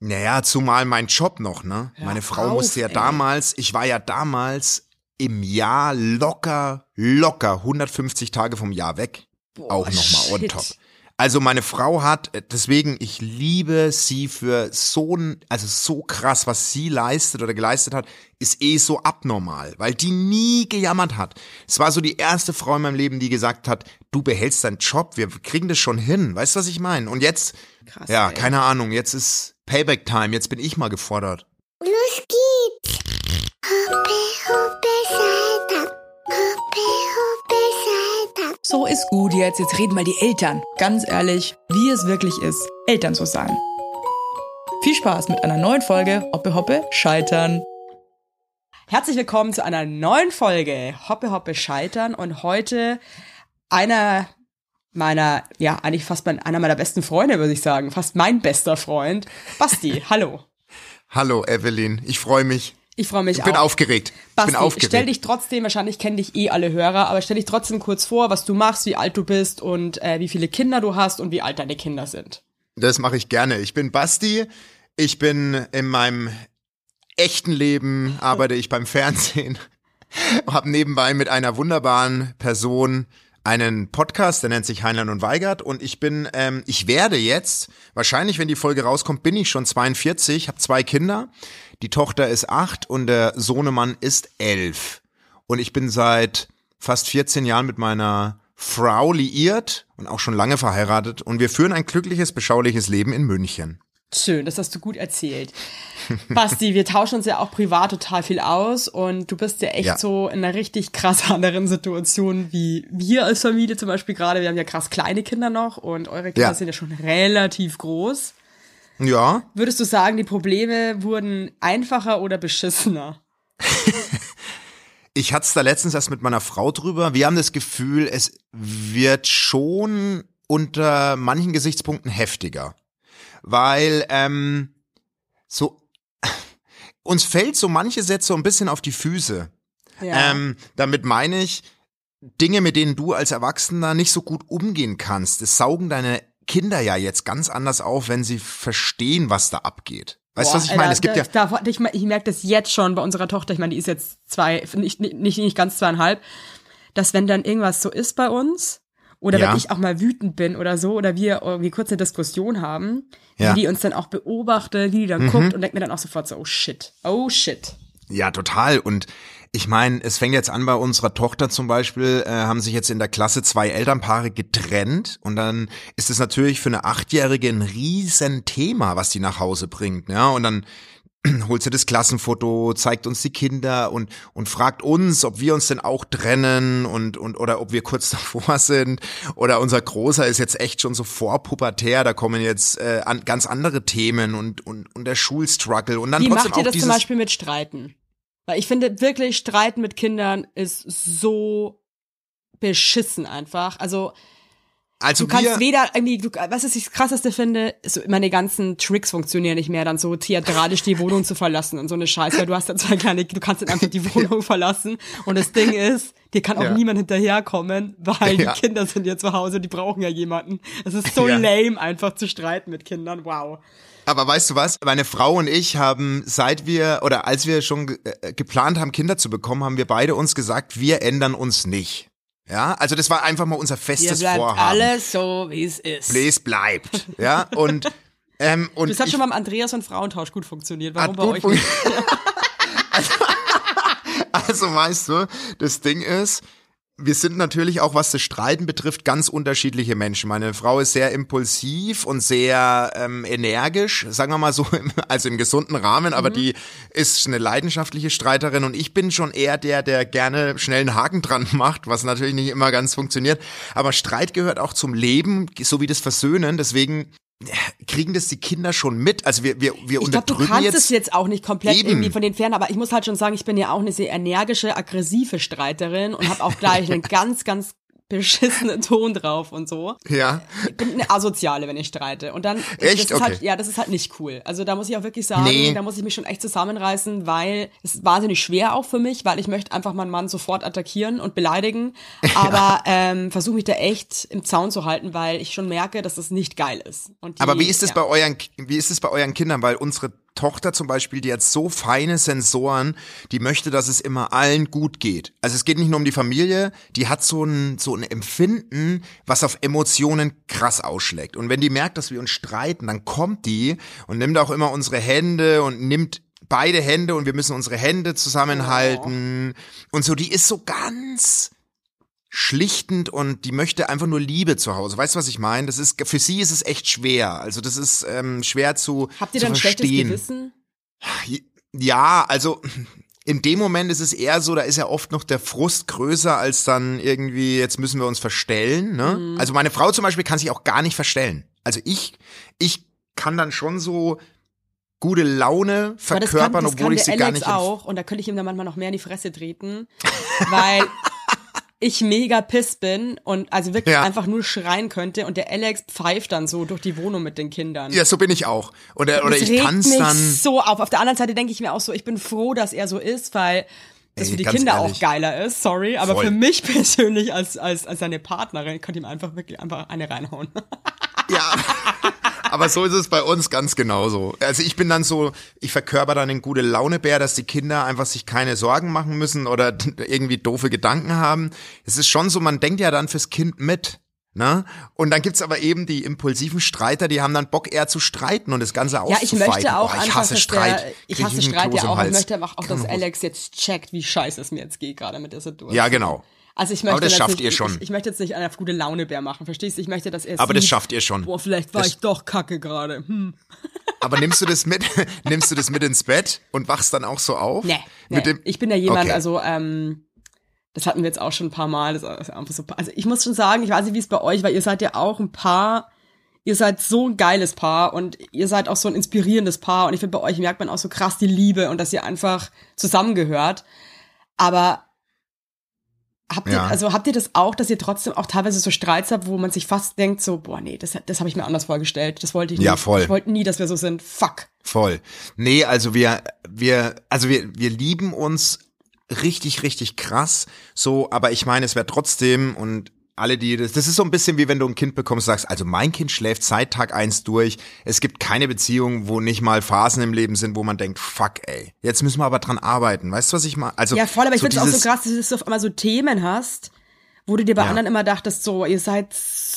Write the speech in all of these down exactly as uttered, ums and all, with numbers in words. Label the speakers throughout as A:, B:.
A: Naja, zumal mein Job noch, ne?
B: Hör
A: Meine Frau
B: auf,
A: musste ja
B: ey.
A: damals, ich war ja damals im Jahr locker, locker hundertfünfzig Tage vom Jahr weg.
B: Boah,
A: Auch nochmal on
B: shit.
A: top. Also meine Frau hat, deswegen, ich liebe sie für so, ein- also so krass, was sie leistet oder geleistet hat, ist eh so abnormal, weil die nie gejammert hat. Es war so die erste Frau in meinem Leben, die gesagt hat, du behältst deinen Job, wir kriegen das schon hin. Weißt du, was ich meine? Und jetzt,
B: Krass,
A: ja,
B: ey.
A: keine Ahnung, jetzt ist Payback-Time, jetzt bin ich mal gefordert.
C: Los geht's! Hoppe, hoppe, Saltag. Hoppe, hoppe, Saltag.
D: So ist gut jetzt, jetzt reden mal die Eltern. Ganz ehrlich, wie es wirklich ist, Eltern zu sein. Viel Spaß mit einer neuen Folge Hoppe Hoppe Scheitern.
B: Herzlich willkommen zu einer neuen Folge Hoppe Hoppe Scheitern und heute einer meiner, ja, eigentlich fast mein, einer meiner besten Freunde, würde ich sagen, fast mein bester Freund, Basti. Hallo.
A: Hallo Evelyn, ich freue mich.
B: Ich freue mich
A: Ich bin
B: auch.
A: aufgeregt. Ich
B: Basti,
A: bin aufgeregt.
B: stell dich trotzdem, wahrscheinlich kennen dich eh alle Hörer, aber stell dich trotzdem kurz vor, was du machst, wie alt du bist und äh, wie viele Kinder du hast und wie alt deine Kinder sind.
A: Das mache ich gerne. Ich bin Basti. Ich bin in meinem echten Leben, arbeite ich beim Fernsehen, habe nebenbei mit einer wunderbaren Person einen Podcast, der nennt sich Heinlein und Weigert und ich bin, ähm, ich werde jetzt, wahrscheinlich wenn die Folge rauskommt, bin ich schon zweiundvierzig, habe zwei Kinder, die Tochter ist acht und der Sohnemann ist elf und ich bin seit fast vierzehn Jahren mit meiner Frau liiert und auch schon lange verheiratet und wir führen ein glückliches, beschauliches Leben in München.
B: Schön, das hast du gut erzählt. Basti, wir tauschen uns ja auch privat total viel aus und du bist ja echt
A: Ja.
B: so in einer richtig krass anderen Situation wie wir als Familie zum Beispiel gerade. Wir haben ja krass kleine Kinder noch und eure Kinder
A: Ja.
B: sind ja schon relativ groß.
A: Ja,
B: Würdest du sagen, die Probleme wurden einfacher oder beschissener?
A: ich hatte es da letztens erst mit meiner Frau drüber. Wir haben das Gefühl, es wird schon unter manchen Gesichtspunkten heftiger. Weil ähm, so uns fällt so manche Sätze ein bisschen auf die Füße.
B: Ja.
A: Ähm, damit meine ich, Dinge, mit denen du als Erwachsener nicht so gut umgehen kannst. Das saugen deine Kinder ja jetzt ganz anders auf, wenn sie verstehen, was da abgeht. Weißt du, was ich
B: Boah,
A: meine?
B: Alter,
A: Es gibt
B: da,
A: ja
B: da, ich, ich merke das jetzt schon bei unserer Tochter, ich meine, die ist jetzt zwei, nicht, nicht, nicht ganz zweieinhalb, dass wenn dann irgendwas so ist bei uns, oder
A: Ja.
B: wenn ich auch mal wütend bin oder so, oder wir irgendwie kurz eine Diskussion haben,
A: Ja.
B: wie die uns dann auch beobachtet, wie die dann guckt und denkt mir dann auch sofort so, oh shit, oh shit.
A: Ja, total. Und ich meine, es fängt jetzt an bei unserer Tochter zum Beispiel, äh, haben sich jetzt in der Klasse zwei Elternpaare getrennt und dann ist es natürlich für eine Achtjährige ein riesen Thema, was die nach Hause bringt, ja, und dann holt sie das Klassenfoto, zeigt uns die Kinder und und fragt uns, ob wir uns denn auch trennen und und oder ob wir kurz davor sind oder unser Großer ist jetzt echt schon so vorpubertär, da kommen jetzt äh, an, ganz andere Themen und und und der Schulstruggle und dann
B: Wie
A: trotzdem
B: macht ihr
A: auch
B: das
A: dieses
B: zum Beispiel mit Streiten? Weil ich finde wirklich, Streiten mit Kindern ist so beschissen einfach. Also
A: also
B: du kannst
A: wir,
B: weder irgendwie, du, was ich das Krasseste finde, so meine ganzen Tricks funktionieren nicht mehr, dann so theatralisch die Wohnung zu verlassen und so eine Scheiße, weil du hast dann zwei kleine, du kannst dann einfach die Wohnung verlassen und das Ding ist, dir kann auch
A: Ja.
B: niemand hinterherkommen, weil
A: Ja.
B: die Kinder sind ja zu Hause, die brauchen ja jemanden. Es ist so
A: Ja.
B: lame, einfach zu streiten mit Kindern, wow.
A: Aber weißt du was? Meine Frau und ich haben, seit wir, oder als wir schon ge äh, geplant haben, Kinder zu bekommen, haben wir beide uns gesagt, wir ändern uns nicht. Ja, also das war einfach mal unser
B: Ihr
A: festes
B: bleibt
A: Vorhaben.
B: alles so, wie es ist.
A: Es bleibt. Ja, und, ähm, und
B: Das hat
A: ich,
B: schon beim Andreas und Frauentausch gut funktioniert. Warum
A: hat
B: bei
A: gut
B: euch nicht?
A: also weißt du, das Ding ist, wir sind natürlich auch, was das Streiten betrifft, ganz unterschiedliche Menschen. Meine Frau ist sehr impulsiv und sehr ähm, energisch, sagen wir mal so, im, also im gesunden Rahmen, aber die ist eine leidenschaftliche Streiterin und ich bin schon eher der, der gerne schnell einen Haken dran macht, was natürlich nicht immer ganz funktioniert. Aber Streit gehört auch zum Leben, so wie das Versöhnen, deswegen ja, kriegen das die Kinder schon mit. Also wir, wir, wir
B: Ich glaube, du
A: unterdrücken
B: kannst
A: jetzt...
B: es jetzt auch nicht komplett
A: Eben.
B: irgendwie von den Fernen, aber ich muss halt schon sagen, ich bin ja auch eine sehr energische, aggressive Streiterin und habe auch gleich einen ganz, ganz beschissenen Ton drauf und so.
A: Ja.
B: Ich bin eine Asoziale, wenn ich streite. Und dann,
A: Echt?
B: das ist
A: Okay.
B: halt, ja, das ist halt nicht cool. Also da muss ich auch wirklich sagen,
A: Nee.
B: da muss ich mich schon echt zusammenreißen, weil es ist wahnsinnig schwer auch für mich, weil ich möchte einfach meinen Mann sofort attackieren und beleidigen. Aber ähm, versuche mich da echt im Zaun zu halten, weil ich schon merke, dass das nicht geil ist. Und die,
A: Aber wie ist es
B: ja.
A: bei euren, wie ist es bei euren Kindern? Weil unsere Tochter zum Beispiel, die hat so feine Sensoren, die möchte, dass es immer allen gut geht. Also es geht nicht nur um die Familie, die hat so ein, so ein Empfinden, was auf Emotionen krass ausschlägt. Und wenn die merkt, dass wir uns streiten, dann kommt die und nimmt auch immer unsere Hände und nimmt beide Hände und wir müssen unsere Hände zusammenhalten. Oh. Und so, die ist so ganz schlichtend und die möchte einfach nur Liebe zu Hause. Weißt du, was ich meine? Das ist, für sie ist es echt schwer. Also das ist ähm, schwer zu
B: Habt ihr
A: zu
B: dann schlechtes
A: verstehen.
B: Gewissen?
A: Ja, also in dem Moment ist es eher so, da ist ja oft noch der Frust größer als dann irgendwie, jetzt müssen wir uns verstellen. Ne?
B: Mhm.
A: Also meine Frau zum Beispiel kann sich auch gar nicht verstellen. Also ich, ich kann dann schon so gute Laune
B: Aber das
A: verkörpern,
B: kann, das
A: obwohl
B: kann
A: ich
B: der
A: sie gar
B: Alex
A: nicht...
B: auch und da könnte ich ihm dann manchmal noch mehr in die Fresse treten, weil ich mega piss bin und also wirklich
A: Ja.
B: einfach nur schreien könnte und der Alex pfeift dann so durch die Wohnung mit den Kindern.
A: Ja, so bin ich auch. Oder, oder
B: das
A: ich
B: regt
A: tanze
B: mich
A: dann...
B: so auf. Auf der anderen Seite denke ich mir auch so, ich bin froh, dass er so ist, weil das
A: Ey,
B: für die
A: ganz
B: Kinder
A: ehrlich.
B: auch geiler ist, sorry, aber
A: Voll.
B: für mich persönlich als als als seine Partnerin könnte ihm einfach wirklich einfach eine reinhauen.
A: Ja, aber so ist es bei uns ganz genauso. Also ich bin dann so, ich verkörper dann den gute Launebär, dass die Kinder einfach sich keine Sorgen machen müssen oder irgendwie doofe Gedanken haben. Es ist schon so, man denkt ja dann fürs Kind mit. Ne? Und dann gibt's aber eben die impulsiven Streiter, die haben dann Bock eher zu streiten und das Ganze
B: Ja, ich
A: auszufighten.
B: möchte auch
A: oh, ich
B: einfach,
A: hasse
B: dass
A: Streit.
B: der, ich
A: Krieg
B: hasse
A: einen
B: Streit
A: Kloß
B: ja
A: im
B: auch, ich
A: Hals.
B: möchte aber auch, dass
A: Kann man-
B: Alex jetzt checkt, wie scheiße es mir jetzt geht gerade mit der Situation.
A: Ja, genau.
B: Also ich möchte
A: Aber das
B: jetzt
A: schafft
B: nicht,
A: ihr schon.
B: Ich, ich möchte jetzt nicht einen auf gute Launebär machen, verstehst du? Ich möchte, dass er
A: Aber das
B: sieht,
A: schafft ihr schon.
B: boah, vielleicht war
A: Das-
B: ich doch kacke gerade. Hm.
A: Aber nimmst du das mit, nimmst du das mit ins Bett und wachst dann auch so auf?
B: Nee, nee.
A: Mit dem,
B: ich bin ja jemand,
A: Okay.
B: also ähm, das hatten wir jetzt auch schon ein paar Mal. Das ist einfach so, also ich muss schon sagen, ich weiß nicht, wie es bei euch war, ihr seid ja auch ein Paar, ihr seid so ein geiles Paar und ihr seid auch so ein inspirierendes Paar und ich finde, bei euch merkt man auch so krass die Liebe und dass ihr einfach zusammengehört. Aber habt ihr,
A: Ja.
B: also habt ihr das auch, dass ihr trotzdem auch teilweise so Streits habt, wo man sich fast denkt, so, boah, nee, das, das habe ich mir anders vorgestellt, das wollte ich nicht.
A: Ja, voll.
B: Ich wollte nie, dass wir so sind. Fuck.
A: Voll. Nee, also wir, wir, also wir, wir lieben uns richtig, richtig krass. So, aber ich meine, es wäre trotzdem und alle, die das, das ist so ein bisschen wie wenn du ein Kind bekommst, sagst, also mein Kind schläft seit Tag eins durch. Es gibt keine Beziehung, wo nicht mal Phasen im Leben sind, wo man denkt, fuck, ey, jetzt müssen wir aber dran arbeiten. Weißt du, was ich meine? Also
B: Ja, voll, aber ich
A: so
B: finde es auch so
A: dieses-
B: krass, dass du auf einmal so Themen hast, wo du dir bei
A: Ja.
B: anderen immer dachtest, so, ihr seid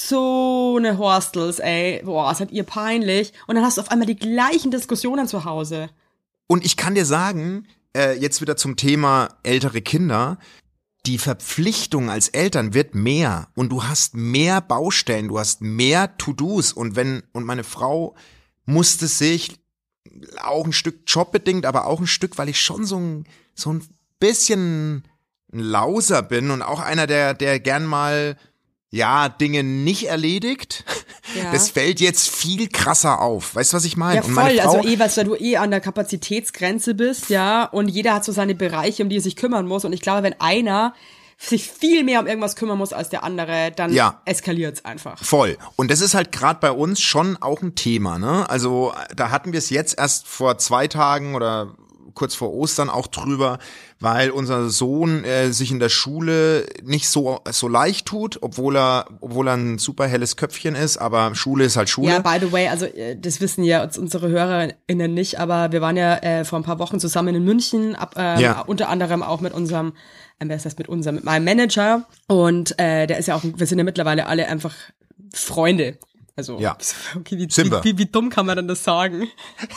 B: so eine Horstels, ey, boah, seid ihr peinlich. Und dann hast du auf einmal die gleichen Diskussionen zu Hause.
A: Und ich kann dir sagen, äh, jetzt wieder zum Thema ältere Kinder, die Verpflichtung als Eltern wird mehr und du hast mehr Baustellen, du hast mehr To-Dos und wenn, und meine Frau musste sich auch ein Stück jobbedingt, aber auch ein Stück, weil ich schon so ein, so ein bisschen ein Lauser bin und auch einer, der, der gern mal, ja, Dinge nicht erledigt.
B: Ja.
A: Das fällt jetzt viel krasser auf. Weißt du, was ich meine?
B: Ja,
A: Und meine
B: voll,
A: Frau,
B: also eh, weil du eh an der Kapazitätsgrenze bist, ja, und jeder hat so seine Bereiche, um die er sich kümmern muss. Und ich glaube, wenn einer sich viel mehr um irgendwas kümmern muss als der andere, dann
A: Ja.
B: eskaliert's einfach.
A: Voll. Und das ist halt gerade bei uns schon auch ein Thema, ne? Also da hatten wir es jetzt erst vor zwei Tagen oder kurz vor Ostern auch drüber, weil unser Sohn äh, sich in der Schule nicht so so leicht tut, obwohl er obwohl er ein super helles Köpfchen ist, aber Schule ist halt Schule.
B: Ja, by the way, also äh, das wissen ja uns- unsere HörerInnen nicht, aber wir waren ja äh, vor ein paar Wochen zusammen in München, ab, ähm,
A: Ja.
B: unter anderem auch mit unserem, ähm, wer ist das mit unserem, mit meinem Manager und äh, der ist ja auch, wir sind ja mittlerweile alle einfach Freunde. Also,
A: Ja.
B: okay, wie,
A: Sind wir.
B: wie, wie, wie dumm kann man denn das sagen?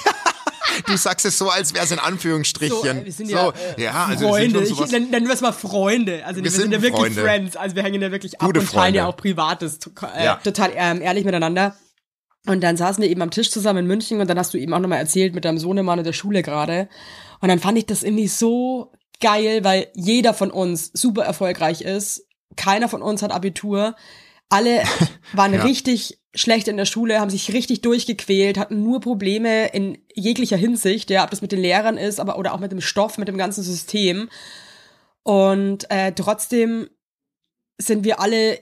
A: Du sagst es so, als wäre es in Anführungsstrichen.
B: So, äh, wir sind ja, äh,
A: ja, also
B: Freunde,
A: wir
B: ich
A: sind schon sowas.
B: nenn- nennen wir es mal Freunde. Also wir,
A: Wir
B: sind,
A: sind
B: ja wirklich
A: Freunde.
B: Friends. Also wir hängen ja wirklich ab
A: Gute
B: und teilen ja
A: Freunde.
B: auch Privates to- äh,
A: Ja.
B: total ähm, ehrlich miteinander. Und dann saßen wir eben am Tisch zusammen in München und dann hast du eben auch nochmal erzählt mit deinem Sohnemann in der Schule gerade. Und dann fand ich das irgendwie so geil, weil jeder von uns super erfolgreich ist. Keiner von uns hat Abitur. Alle waren
A: Ja.
B: richtig schlecht in der Schule, haben sich richtig durchgequält, hatten nur Probleme in jeglicher Hinsicht, ja, ob das mit den Lehrern ist, aber oder auch mit dem Stoff, mit dem ganzen System. Und äh, trotzdem sind wir alle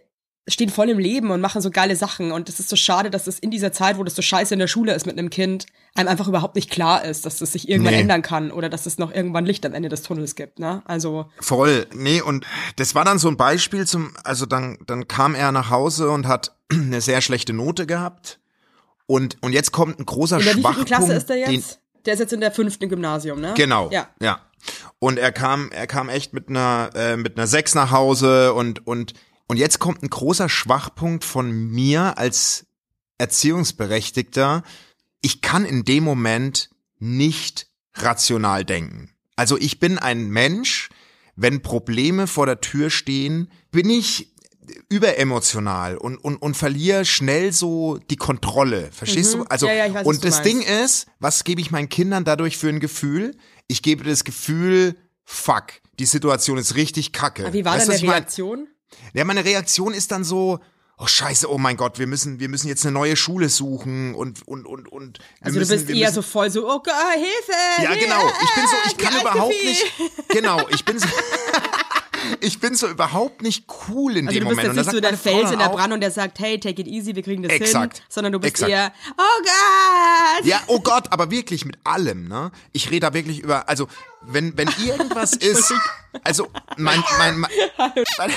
B: stehen voll im Leben und machen so geile Sachen und es ist so schade, dass es in dieser Zeit, wo das so scheiße in der Schule ist mit einem Kind, einem einfach überhaupt nicht klar ist, dass das sich irgendwann
A: Nee.
B: ändern kann oder dass es noch irgendwann Licht am Ende des Tunnels gibt, ne? Also
A: Voll, nee, und das war dann so ein Beispiel zum, also dann, dann kam er nach Hause und hat eine sehr schlechte Note gehabt und, und jetzt kommt ein großer
B: in der wievielten
A: Schwachpunkt.
B: Klasse ist der
A: den-
B: jetzt? Der ist jetzt in der fünften Gymnasium, ne?
A: Genau,
B: Ja.
A: ja. Und er kam, er kam echt mit einer, äh, mit einer sechs nach Hause und, und, und jetzt kommt ein großer Schwachpunkt von mir als Erziehungsberechtigter. Ich kann in dem Moment nicht rational denken. Also ich bin ein Mensch, wenn Probleme vor der Tür stehen, bin ich überemotional und, und, und verliere schnell so die Kontrolle. Verstehst
B: Mhm.
A: du? Also,
B: Ja, ja, ich weiß, was
A: und
B: du
A: das
B: meinst.
A: Ding ist, was gebe ich meinen Kindern dadurch für ein Gefühl? Ich gebe das Gefühl, fuck, die Situation ist richtig kacke.
B: Aber wie war
A: Weißt
B: denn
A: du, was
B: der
A: ich mein?
B: Reaktion?
A: Ja, meine Reaktion ist dann so, oh Scheiße, oh mein Gott, wir müssen, wir müssen jetzt eine neue Schule suchen und, und, und, und. wir
B: Also
A: müssen,
B: du bist
A: wir
B: eher
A: müssen,
B: so voll so, oh Gott, Hilfe!
A: Ja,
B: Hilfe,
A: genau. Ich bin so, ich
B: die
A: kann
B: alte
A: überhaupt
B: Vieh.
A: nicht, genau, ich bin so, ich bin so überhaupt nicht cool in
B: Also
A: dem
B: du bist
A: Moment.
B: jetzt nicht
A: da
B: so
A: sagt
B: der
A: meine Frau
B: Fels
A: dann
B: in der
A: auch,
B: Brand und der sagt, hey, take it easy, wir kriegen das
A: Exakt.
B: hin. Sondern du bist
A: Exakt.
B: eher, oh Gott!
A: Ja, oh Gott, aber wirklich mit allem, ne? Ich rede da wirklich über, also, wenn, wenn irgendwas ist, also, mein, mein, mein, mein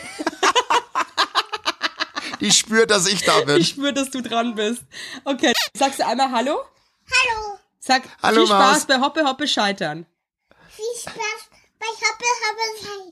A: die spürt, dass ich da bin.
B: Ich spüre, dass du dran bist. Okay, sagst du einmal Hallo?
C: Hallo,
B: Sag,
A: Hallo,
B: viel Spaß
A: Maus.
B: bei Hoppe Hoppe Scheitern.
C: viel Spaß bei Hoppe Hoppe Scheitern.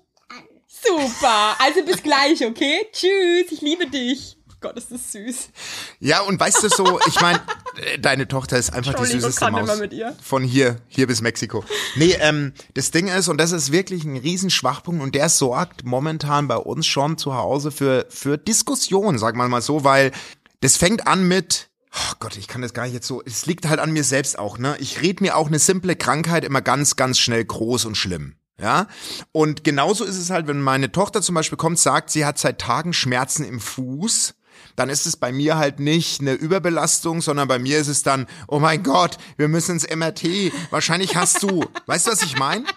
B: Super, also bis gleich, okay? Tschüss, ich liebe dich. Gott, ist das süß.
A: Ja, und weißt du so, ich meine, deine Tochter ist einfach die
B: Entschuldigung,
A: süßeste
B: kann
A: Maus.
B: immer mit ihr.
A: Von hier, hier bis Mexiko. Nee, ähm, das Ding ist, und das ist wirklich ein Riesenschwachpunkt, und der sorgt momentan bei uns schon zu Hause für, für Diskussionen, sagen wir mal so, weil das fängt an mit, oh Gott, ich kann das gar nicht jetzt so, es liegt halt an mir selbst auch, ne? Ich rede mir auch eine simple Krankheit immer ganz, ganz schnell groß und schlimm. Ja, und genauso ist es halt, wenn meine Tochter zum Beispiel kommt, sagt, sie hat seit Tagen Schmerzen im Fuß, dann ist es bei mir halt nicht eine Überbelastung, sondern bei mir ist es dann, oh mein Gott, wir müssen ins M R T, wahrscheinlich hast du, weißt du, was ich meine?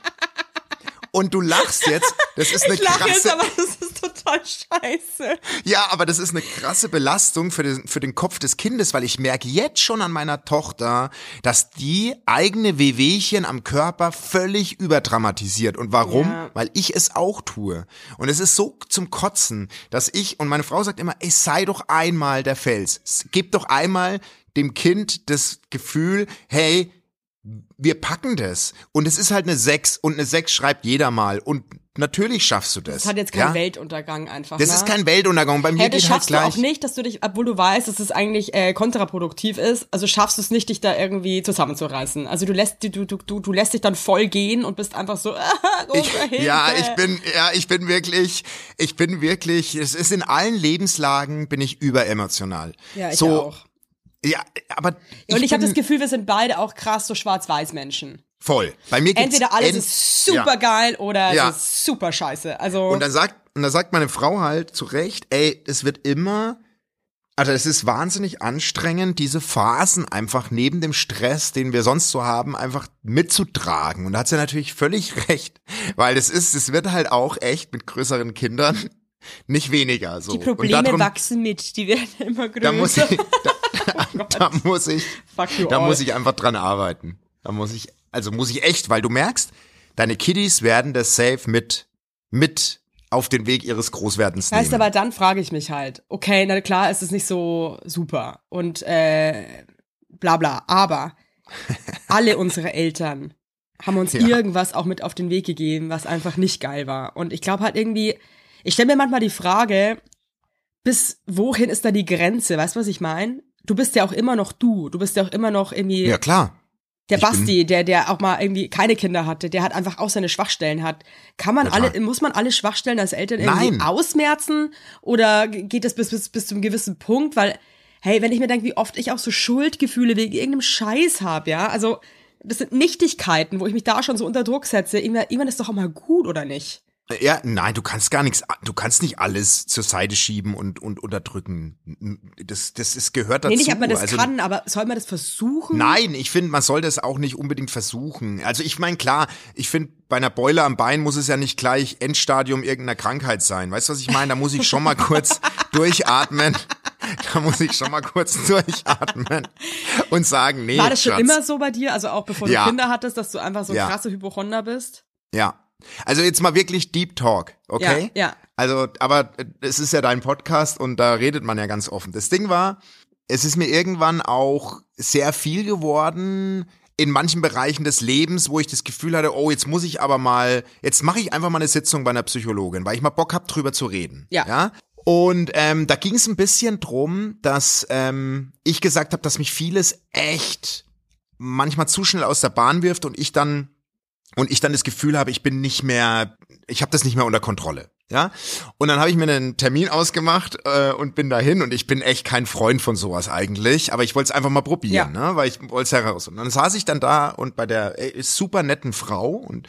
A: Und du lachst jetzt, das ist eine
B: Ich lache jetzt,
A: krasse,
B: aber das ist total scheiße.
A: ja, aber das ist eine krasse Belastung für den, für den Kopf des Kindes, weil ich merke jetzt schon an meiner Tochter, dass die eigene Wehwehchen am Körper völlig überdramatisiert. Und warum?
B: Ja.
A: Weil ich es auch tue. Und es ist so zum Kotzen, dass ich, und meine Frau sagt immer, ey, sei doch einmal der Fels. Gib doch einmal dem Kind das Gefühl, hey, wir packen das. Und es ist halt eine sechs und eine sechs schreibt jeder mal. Und natürlich schaffst du das.
B: Das hat jetzt keinen
A: ja?
B: Weltuntergang einfach.
A: Das
B: ne?
A: ist kein Weltuntergang. Bei mir
B: Hey, das
A: geht halt
B: schaffst du
A: gleich.
B: auch nicht, dass du dich, obwohl du weißt, dass es eigentlich äh, kontraproduktiv ist, also schaffst du es nicht, dich da irgendwie zusammenzureißen. Also du lässt du, du, du, du lässt dich dann voll gehen und bist einfach so, ah, große
A: Ich,
B: Hilfe.
A: ja, ich bin, ja, ich bin wirklich, ich bin wirklich, es ist in allen Lebenslagen bin ich überemotional.
B: Ja, ich
A: so,
B: auch.
A: Ja, aber
B: Und ich, ich habe
A: bin
B: das Gefühl, wir sind beide auch krass so Schwarz-Weiß-Menschen.
A: voll. Bei mir gibt's
B: Entweder alles
A: ent-
B: ist super
A: ja.
B: geil oder
A: Ja.
B: es ist super scheiße. Also
A: Und dann sagt, und dann sagt meine Frau halt zu Recht, ey, es wird immer, also es ist wahnsinnig anstrengend, diese Phasen einfach neben dem Stress, den wir sonst so haben, einfach mitzutragen. Und da hat sie natürlich völlig recht, weil es ist, es wird halt auch echt mit größeren Kindern nicht weniger. So.
B: die
A: Und
B: Probleme
A: darum-
B: wachsen mit, die werden immer größer.
A: Da muss ich, da, da muss ich,
B: Fuck you
A: da
B: all.
A: muss ich einfach dran arbeiten. Da muss ich, also muss ich echt, weil du merkst, deine Kiddies werden das safe mit, mit auf den Weg ihres Großwerdens nehmen.
B: Heißt aber, dann frage ich mich halt, okay, na klar, ist es nicht so super und äh, bla bla, aber alle unsere Eltern haben uns
A: Ja.
B: irgendwas auch mit auf den Weg gegeben, was einfach nicht geil war. Und ich glaube halt irgendwie, ich stelle mir manchmal die Frage, bis wohin ist da die Grenze? Weißt du, was ich meine? Du bist ja auch immer noch du. Du bist ja auch immer noch irgendwie
A: Ja, klar.
B: der
A: ich bin-
B: Basti, der der auch mal irgendwie keine Kinder hatte, der hat einfach auch seine Schwachstellen hat. Kann man
A: Total.
B: alle, muss man alle Schwachstellen als Eltern irgendwie
A: Nein.
B: ausmerzen oder geht das bis bis bis zu einem gewissen Punkt? Weil hey, wenn ich mir denke, wie oft ich auch so Schuldgefühle wegen irgendeinem Scheiß habe, ja, also das sind Nichtigkeiten, wo ich mich da schon so unter Druck setze. Irgendwann, irgendwann ist doch auch mal gut, oder nicht?
A: Ja, nein, du kannst gar nichts, du kannst nicht alles zur Seite schieben und, und unterdrücken. Das, das ist, gehört dazu.
B: Nee, nicht, ob man das
A: also,
B: kann, aber soll man das versuchen?
A: Nein, ich finde, man soll das auch nicht unbedingt versuchen. Also ich meine, klar, ich finde, bei einer Beule am Bein muss es ja nicht gleich Endstadium irgendeiner Krankheit sein. Weißt du, was ich meine? Da muss ich schon mal kurz, durchatmen. Da muss ich schon mal kurz durchatmen und sagen, nee,
B: War das schon
A: Schatz.
B: immer so bei dir, also auch bevor du
A: Ja.
B: Kinder hattest, dass du einfach so ein
A: Ja.
B: krasse Hypochonder bist?
A: Ja. Also jetzt mal wirklich Deep Talk, okay?
B: Ja, ja.
A: Also, aber es ist ja dein Podcast und da redet man ja ganz offen. Das Ding war, es ist mir irgendwann auch sehr viel geworden in manchen Bereichen des Lebens, wo ich das Gefühl hatte, oh, jetzt muss ich aber mal, jetzt mache ich einfach mal eine Sitzung bei einer Psychologin, weil ich mal Bock hab, drüber zu reden.
B: Ja.
A: ja? Und ähm, da ging es ein bisschen drum, dass ähm, ich gesagt habe, dass mich vieles echt manchmal zu schnell aus der Bahn wirft und ich dann und ich dann das Gefühl habe, ich bin nicht mehr, ich habe das nicht mehr unter Kontrolle. Ja, und dann habe ich mir einen Termin ausgemacht äh, und bin dahin und ich bin echt kein Freund von sowas eigentlich, aber ich wollte es einfach mal probieren,
B: Ja.
A: ne, weil ich wollte es heraus. Und dann saß ich dann da und bei der äh, super netten Frau und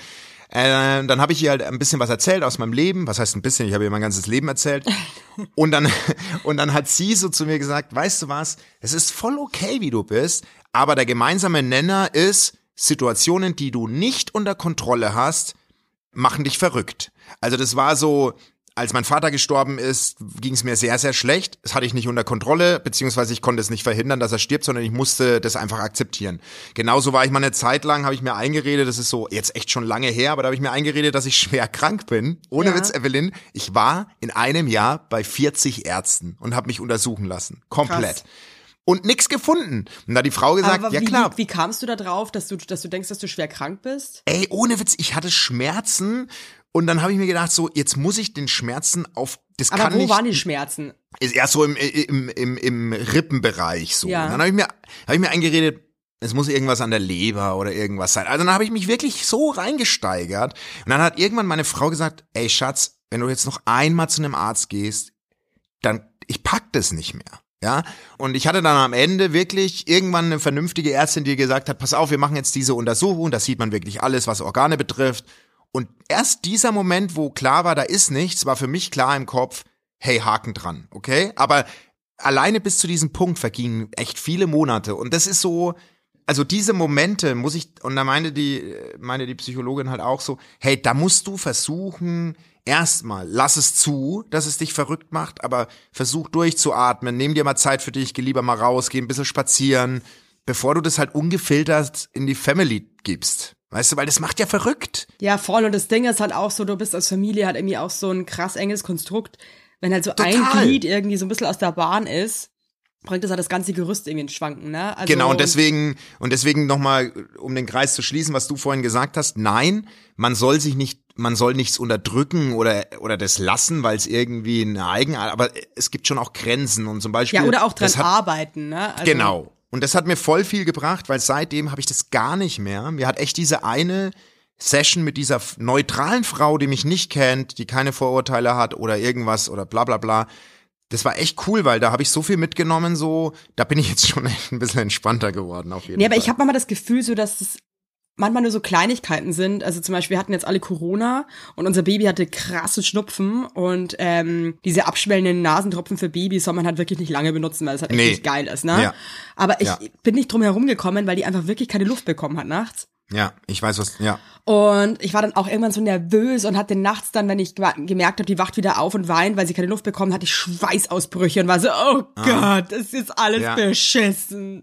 A: äh, dann habe ich ihr halt ein bisschen was erzählt aus meinem Leben, was heißt ein bisschen, ich habe ihr mein ganzes Leben erzählt und dann und dann hat sie so zu mir gesagt, weißt du was, es ist voll okay, wie du bist, aber der gemeinsame Nenner ist Situationen, die du nicht unter Kontrolle hast, machen dich verrückt. Also das war so, als mein Vater gestorben ist, ging es mir sehr, sehr schlecht. Das hatte ich nicht unter Kontrolle, beziehungsweise ich konnte es nicht verhindern, dass er stirbt, sondern ich musste das einfach akzeptieren. Genauso war ich mal eine Zeit lang, habe ich mir eingeredet, das ist so jetzt echt schon lange her, aber da habe ich mir eingeredet, dass ich schwer krank bin. Ohne
B: Ja.
A: Witz, Evelyn, ich war in einem Jahr bei vierzig Ärzten und habe mich untersuchen lassen. Komplett.
B: Krass.
A: Und nix gefunden. Und da hat die Frau gesagt,
B: Aber
A: ja
B: wie,
A: klar.
B: Wie, wie kamst du da drauf, dass du, dass du denkst, dass du schwer krank bist?
A: Ey, ohne Witz, ich hatte Schmerzen und dann habe ich mir gedacht, so, jetzt muss ich den Schmerzen auf, das
B: Aber
A: kann
B: wo
A: nicht,
B: waren die Schmerzen?
A: ist erst so im, im, im, im Rippenbereich so.
B: Ja.
A: Und dann habe ich mir, habe ich mir eingeredet, es muss irgendwas an der Leber oder irgendwas sein. Also dann habe ich mich wirklich so reingesteigert und dann hat irgendwann meine Frau gesagt, ey Schatz, wenn du jetzt noch einmal zu einem Arzt gehst, dann, ich pack das nicht mehr. Ja, und ich hatte dann am Ende wirklich irgendwann eine vernünftige Ärztin, die gesagt hat, pass auf, wir machen jetzt diese Untersuchung, da sieht man wirklich alles, was Organe betrifft. Und erst dieser Moment, wo klar war, da ist nichts, war für mich klar im Kopf, hey, Haken dran, okay? Aber alleine bis zu diesem Punkt vergingen echt viele Monate und das ist so, also diese Momente muss ich, und da meinte die, meine die Psychologin halt auch so, hey, da musst du versuchen, erstmal, lass es zu, dass es dich verrückt macht, aber versuch durchzuatmen, nimm dir mal Zeit für dich, geh lieber mal raus, geh ein bisschen spazieren, bevor du das halt ungefiltert in die Family gibst. Weißt du, weil das macht ja verrückt.
B: Ja, voll. Und das Ding ist halt auch so, du bist als Familie halt irgendwie auch so ein krass enges Konstrukt. Wenn halt so
A: Total.
B: ein Glied irgendwie so ein bisschen aus der Bahn ist, bringt das halt das ganze Gerüst irgendwie ins Schwanken, ne? Also,
A: Genau, und deswegen, und deswegen nochmal, um den Kreis zu schließen, was du vorhin gesagt hast, nein, man soll sich nicht, man soll nichts unterdrücken oder, oder das lassen, weil es irgendwie eine Eigenart, aber es gibt schon auch Grenzen und zum Beispiel.
B: Ja, oder auch dran
A: das hat,
B: arbeiten, ne? Also,
A: Genau. Und das hat mir voll viel gebracht, weil seitdem habe ich das gar nicht mehr. Mir hat echt diese eine Session mit dieser neutralen Frau, die mich nicht kennt, die keine Vorurteile hat oder irgendwas oder bla bla bla. Das war echt cool, weil da habe ich so viel mitgenommen, so, da bin ich jetzt schon echt ein bisschen entspannter geworden auf jeden
B: Nee,
A: Fall.
B: aber ich habe manchmal das Gefühl, so dass es manchmal nur so Kleinigkeiten sind. Also zum Beispiel, wir hatten jetzt alle Corona und unser Baby hatte krasse Schnupfen und ähm, diese abschwellenden Nasentropfen für Babys soll man halt wirklich nicht lange benutzen, weil es halt echt
A: Nee.
B: nicht geil ist, ne?
A: Ja.
B: Aber ich
A: Ja.
B: bin nicht drum herum gekommen, weil die einfach wirklich keine Luft bekommen hat nachts.
A: Ja, ich weiß was, ja.
B: Und ich war dann auch irgendwann so nervös und hatte nachts dann, wenn ich gewa- gemerkt habe, die wacht wieder auf und weint, weil sie keine Luft bekommen, hatte ich Schweißausbrüche und war so, oh Gott, das ist alles
A: Ja.
B: beschissen.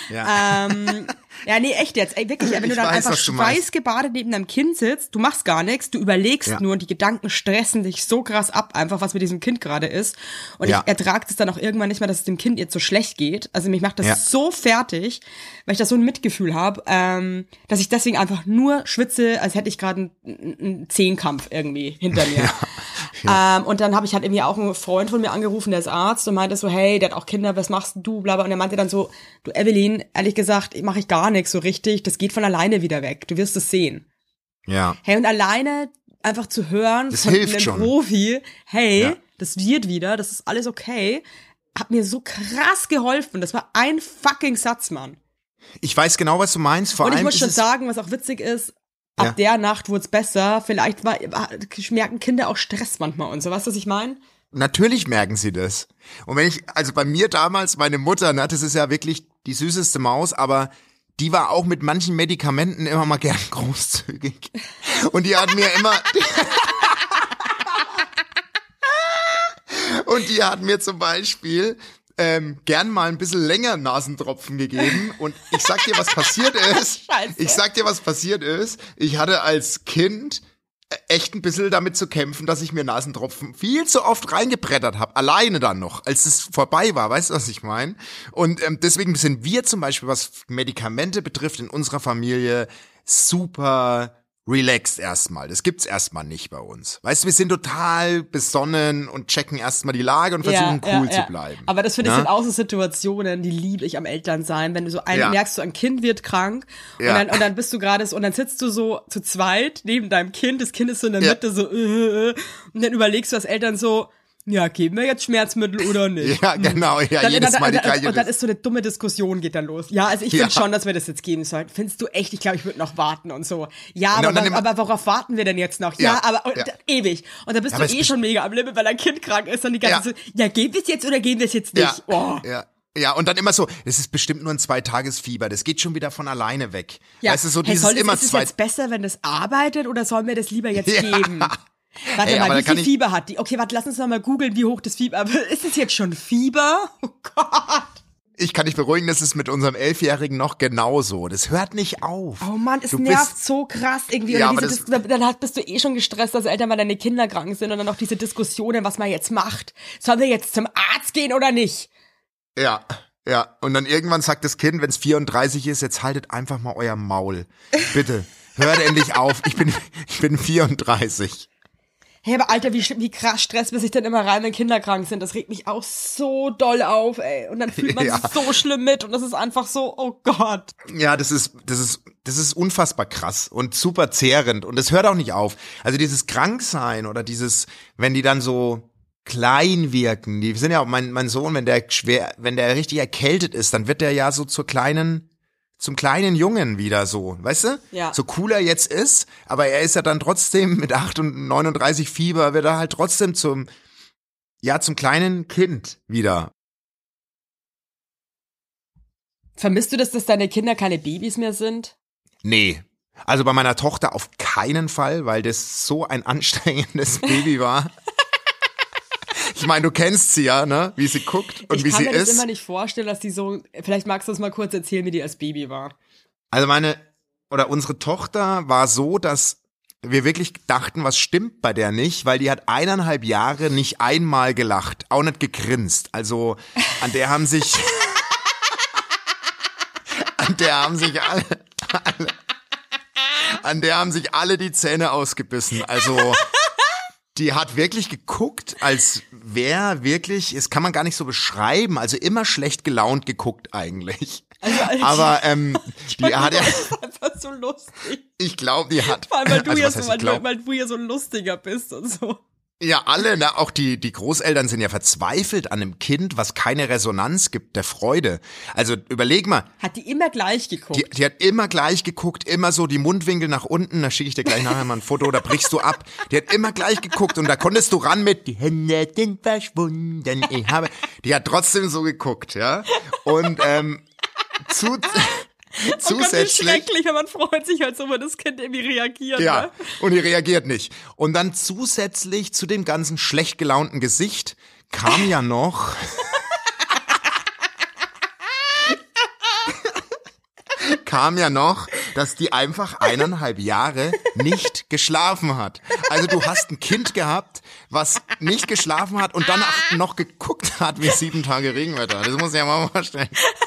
A: Ja.
B: Ähm, ja, nee, echt jetzt, ey, wirklich, wenn
A: Ich
B: du dann
A: weiß,
B: einfach
A: was du meinst.
B: schweißgebadet neben deinem Kind sitzt, du machst gar nichts, du überlegst
A: Ja.
B: nur und die Gedanken stressen dich so krass ab, einfach was mit diesem Kind gerade ist. Und
A: Ja.
B: ich ertrage es dann auch irgendwann nicht mehr, dass es dem Kind jetzt so schlecht geht. Also mich macht das
A: Ja.
B: so fertig, weil ich da so ein Mitgefühl habe, ähm, dass ich deswegen einfach nur schwitze, als hätte ich gerade einen, einen Zehnkampf irgendwie hinter mir. Ähm, und dann habe ich halt irgendwie auch einen Freund von mir angerufen, der ist Arzt und meinte so, hey, der hat auch Kinder, was machst du, bla bla. Und er meinte dann so, du Evelyn, ehrlich gesagt, mache ich gar nichts so richtig, das geht von alleine wieder weg, du wirst es sehen.
A: Ja.
B: Hey, und alleine einfach zu hören
A: Das
B: von
A: hilft
B: einem
A: schon.
B: Profi, hey,
A: Ja.
B: das wird wieder, das ist alles okay, hat mir so krass geholfen. Das war ein fucking Satz, Mann.
A: Ich weiß genau, was du meinst. Vor
B: Und ich
A: allem
B: muss
A: ist
B: schon
A: es,
B: sagen, was auch witzig ist, ab
A: Ja.
B: der Nacht wurde es besser. Vielleicht war, merken Kinder auch Stress manchmal und so. Weißt du, was ich meine?
A: Natürlich merken sie das. Und wenn ich, also bei mir damals, meine Mutter, ne, das ist ja wirklich die süßeste Maus, aber die war auch mit manchen Medikamenten immer mal gern großzügig. Und die hat mir immer, Und die hat mir zum Beispiel ähm, gern mal ein bisschen länger Nasentropfen gegeben. Und ich sag dir, was passiert ist.
B: Scheiße.
A: Ich sag dir, was passiert ist. Ich hatte als Kind echt ein bisschen damit zu kämpfen, dass ich mir Nasentropfen viel zu oft reingebrettert habe. Alleine dann noch, als es vorbei war. Weißt du, was ich meine? Und ähm, deswegen sind wir zum Beispiel, was Medikamente betrifft, in unserer Familie super relaxed erstmal. Das gibt's erstmal nicht bei uns. Weißt du, wir sind total besonnen und checken erstmal die Lage und versuchen
B: Ja,
A: cool
B: ja, ja.
A: zu bleiben.
B: Aber das finde ich
A: Ja?
B: sind auch so Situationen, die liebe ich am Elternsein, wenn du so ein,
A: Ja.
B: merkst, so ein Kind wird krank und,
A: Ja.
B: dann, und dann bist du gerade so, und dann sitzt du so zu zweit neben deinem Kind, das Kind ist so in der
A: Ja.
B: Mitte so äh, äh, und dann überlegst du als Eltern so, ja, geben wir jetzt Schmerzmittel oder nicht?
A: Ja, genau, ja,
B: Dann,
A: jedes
B: dann,
A: Mal die
B: dann,
A: gleiche.
B: und dann ist so eine dumme Diskussion geht dann los. Ja, also ich finde
A: Ja.
B: schon, dass wir das jetzt geben sollten. Findest du echt? Ich glaube, ich würde noch warten und so. Ja,
A: Und
B: aber,
A: dann immer-
B: aber worauf warten wir denn jetzt noch? Ja,
A: Ja,
B: aber und,
A: ja.
B: ewig. Und dann bist
A: Ja,
B: du
A: aber
B: eh
A: es-
B: schon mega am Limit, weil dein Kind krank ist und die ganze
A: Ja.
B: Zeit, ja, geben wir es jetzt oder geben wir es jetzt nicht?
A: ja,
B: Oh.
A: ja. Ja, und dann immer so, das ist bestimmt nur ein Zweitagesfieber, das geht schon wieder von alleine weg.
B: Ja.
A: Weißt du, so
B: hey,
A: dieses
B: soll das,
A: immer
B: ist es
A: zwei.
B: jetzt besser, wenn das arbeitet oder sollen wir das lieber jetzt
A: Ja.
B: geben? Warte
A: Ey, aber
B: mal,
A: da
B: wie
A: kann
B: viel
A: ich-
B: Fieber hat die? Okay, warte, lass uns noch mal googeln, wie hoch das Fieber ist. Ist es jetzt schon Fieber? Oh Gott.
A: Ich kann dich beruhigen, das ist mit unserem Elfjährigen noch genauso. Das hört nicht auf.
B: Oh Mann, es
A: Du
B: nervt
A: bist-
B: so krass irgendwie.
A: Ja,
B: Und
A: aber
B: diese, Dis- dann hat, bist du eh schon gestresst als Eltern, weil deine Kinder krank sind und dann noch diese Diskussionen, was man jetzt macht. Sollen wir jetzt zum Arzt gehen oder nicht?
A: Ja, ja. Und dann irgendwann sagt das Kind, wenn es vierunddreißig ist, jetzt haltet einfach mal euer Maul. Bitte, hört endlich auf. Ich bin, ich bin vierunddreißig.
B: Hey, aber Alter, wie, sch- wie krass stresst man sich denn immer rein, wenn Kinder krank sind? Das regt mich auch so doll auf, ey. Und dann fühlt man
A: Ja.
B: sich so schlimm mit und das ist einfach so, oh Gott.
A: Ja, das ist, das ist, das ist unfassbar krass und super zehrend und es hört auch nicht auf. Also dieses Kranksein oder dieses, wenn die dann so klein wirken, die sind ja auch, mein, mein Sohn, wenn der schwer, wenn der richtig erkältet ist, dann wird der ja so zur kleinen, zum kleinen Jungen wieder so, weißt du?
B: Ja.
A: So cool er jetzt ist, aber er ist ja dann trotzdem mit acht und neununddreißig Fieber, wird er halt trotzdem zum, ja, zum kleinen Kind wieder.
B: Vermisst du das, dass deine Kinder keine Babys mehr sind?
A: Nee. Also bei meiner Tochter auf keinen Fall, weil das so ein anstrengendes Baby war. Ich meine, du kennst sie ja, ne? Wie sie guckt und
B: ich
A: wie
B: kann
A: sie
B: mir das
A: ist.
B: immer nicht vorstellen, dass die so, vielleicht magst du uns mal kurz erzählen, wie die als Baby war.
A: Also meine, oder unsere Tochter war so, dass wir wirklich dachten, was stimmt bei der nicht, weil die hat eineinhalb Jahre nicht einmal gelacht, auch nicht gegrinst. Also an der haben sich, an der haben sich alle, alle, an der haben sich alle die Zähne ausgebissen. Also die hat wirklich geguckt, als wäre wirklich, das kann man gar nicht so beschreiben, also immer schlecht gelaunt geguckt eigentlich.
B: Also,
A: Aber ähm, die hat ja,
B: Das ist einfach so lustig.
A: ich glaube, die hat.
B: Vor allem, weil du,
A: also,
B: ja
A: was
B: so,
A: heißt,
B: weil,
A: ich glaub,
B: weil du ja so lustiger bist und so.
A: ja, alle, ne, auch die, die Großeltern sind ja verzweifelt an einem Kind, was keine Resonanz gibt, der Freude. Also überleg mal,
B: Hat die immer gleich geguckt.
A: die, die hat immer gleich geguckt, immer so die Mundwinkel nach unten, da schicke ich dir gleich nachher mal ein Foto, da brichst du ab. Die hat immer gleich geguckt und da konntest du ran mit, die Hände sind verschwunden, ich habe, die hat trotzdem so geguckt, ja. Und, ähm, zu,
B: Oh Gott, wie
A: zusätzlich.
B: schrecklich, aber man freut sich halt so, wenn das Kind irgendwie reagiert.
A: Ja,
B: Ne?
A: und die reagiert nicht. Und dann zusätzlich zu dem ganzen schlecht gelaunten Gesicht kam ja noch kam ja noch, dass die einfach eineinhalb Jahre nicht geschlafen hat. Also du hast ein Kind gehabt, was nicht geschlafen hat und dann auch noch geguckt hat wie sieben Tage Regenwetter. Das muss ich ja mal vorstellen.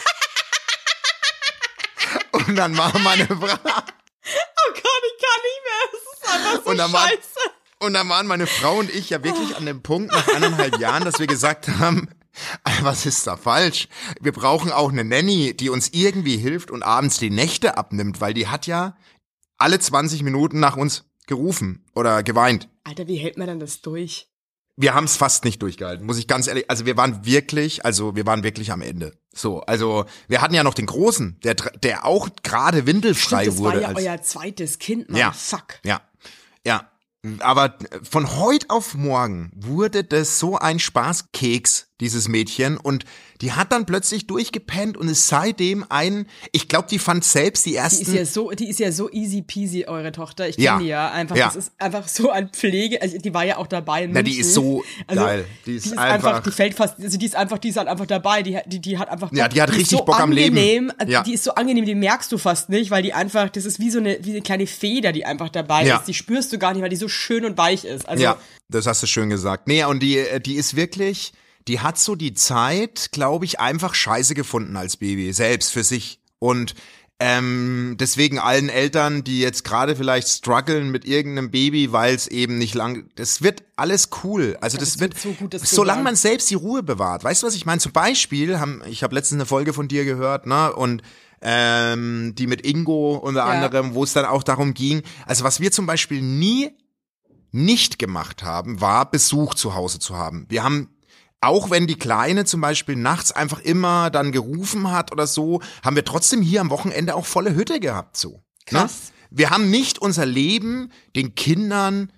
A: Und dann war meine Frau
B: Oh Gott, ich kann nicht mehr. Es ist einfach so
A: Und dann war-
B: scheiße.
A: Und dann waren meine Frau und ich ja wirklich an dem Punkt nach eineinhalb Jahren, dass wir gesagt haben, was ist da falsch? Wir brauchen auch eine Nanny, die uns irgendwie hilft und abends die Nächte abnimmt, weil die hat ja alle zwanzig Minuten nach uns gerufen oder geweint.
B: Alter, wie hält man denn das durch?
A: Wir haben es fast nicht durchgehalten, muss ich ganz ehrlich, also wir waren wirklich, also wir waren wirklich am Ende. So, also wir hatten ja noch den Großen, der der auch gerade windelfrei
B: Stimmt, das
A: wurde.
B: war ja
A: als,
B: euer zweites Kind, Mann.
A: Ja.
B: Fuck.
A: Ja, ja. Aber von heute auf morgen wurde das so ein Spaßkeks dieses Mädchen, und die hat dann plötzlich durchgepennt und ist seitdem ein, ich glaube, die fand selbst die ersten...
B: Die ist ja so, die ist ja so easy peasy, eure Tochter. Ich kenne
A: Ja.
B: die ja einfach.
A: Ja.
B: Das ist einfach so an Pflege. Also die war ja auch dabei in
A: Na,
B: München.
A: die ist so
B: also,
A: geil. Die ist,
B: Die ist
A: einfach,
B: einfach, die fällt fast, also die ist einfach, die ist halt einfach dabei. Die, die, die hat einfach Bock.
A: Ja, die hat
B: ist
A: richtig
B: so
A: Bock am Leben.
B: angenehm.
A: Ja.
B: Die ist so angenehm, die merkst du fast nicht, weil die einfach, das ist wie so eine, wie eine kleine Feder, die einfach dabei
A: Ja.
B: ist. Die spürst du gar nicht, weil die so schön und weich ist. Also,
A: ja, das hast du schön gesagt. Nee, und die, die ist wirklich, die hat so die Zeit, glaube ich, einfach scheiße gefunden als Baby, selbst für sich. Und ähm, deswegen allen Eltern, die jetzt gerade vielleicht strugglen mit irgendeinem Baby, weil es eben nicht lang, das wird alles cool. Also das,
B: das
A: wird,
B: wird so gut, das zu
A: solange
B: hören.
A: man selbst die Ruhe bewahrt. Weißt du, was ich meine? Zum Beispiel, haben, ich habe letztens eine Folge von dir gehört, ne, und ähm, die mit Ingo unter
B: Ja.
A: anderem, wo es dann auch darum ging, also was wir zum Beispiel nie nicht gemacht haben, war Besuch zu Hause zu haben. Wir haben, auch wenn die Kleine zum Beispiel nachts einfach immer dann gerufen hat oder so, haben wir trotzdem hier am Wochenende auch volle Hütte gehabt, so.
B: Krass.
A: Ne? Wir haben nicht unser Leben den Kindern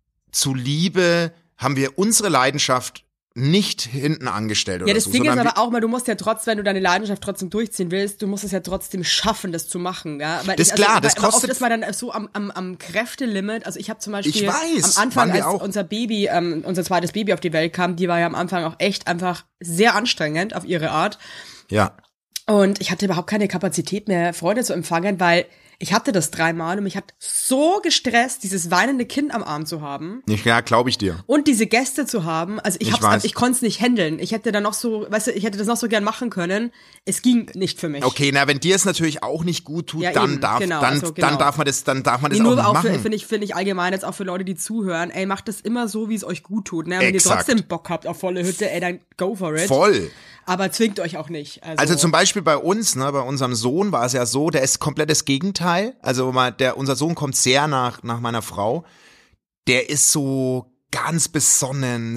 A: zuliebe, haben wir unsere Leidenschaft nicht hinten angestellt oder
B: Ja, das
A: so.
B: Ding ist
A: sondern
B: aber auch mal, du musst ja trotzdem, wenn du deine Leidenschaft trotzdem durchziehen willst, du musst es ja trotzdem schaffen, das zu machen. Ja? Weil
A: Das
B: ich,
A: ist klar,
B: weil,
A: das
B: aber
A: kostet-
B: Oft ist man dann so am, am, am Kräftelimit. Also ich habe zum Beispiel
A: Ich weiß,
B: am Anfang,
A: waren wir
B: als
A: auch.
B: unser Baby, ähm, unser zweites Baby auf die Welt kam, die war ja am Anfang auch echt einfach sehr anstrengend auf ihre Art.
A: ja.
B: Und ich hatte überhaupt keine Kapazität mehr, Freude zu empfangen, weil ich hatte das dreimal und mich hat so gestresst, dieses weinende Kind am Arm zu haben.
A: Ja, glaube ich dir.
B: Und diese Gäste zu haben, also ich,
A: Ich
B: hab's,
A: weiß.
B: ich konnte es nicht handeln. Ich hätte dann noch so, weißt du, ich hätte das noch so gern machen können. Es ging nicht für mich.
A: Okay, na, wenn dir es natürlich auch nicht gut tut,
B: Ja,
A: dann
B: eben,
A: darf,
B: genau,
A: dann,
B: also genau.
A: dann darf man das, dann darf man das
B: Nee,
A: auch
B: nur
A: nicht
B: auch
A: machen.
B: für, finde ich, finde ich allgemein jetzt auch für Leute, die zuhören, ey, macht das immer so, wie es euch gut tut, ne? Wenn
A: Exakt.
B: ihr trotzdem Bock habt auf volle Hütte, ey, dann go for it.
A: Voll.
B: Aber zwingt euch auch nicht. Also,
A: Also zum Beispiel bei uns, ne, bei unserem Sohn war es ja so, der ist komplett das Gegenteil. Also mal, der, unser Sohn kommt sehr nach, nach meiner Frau. Der ist so ganz besonnen,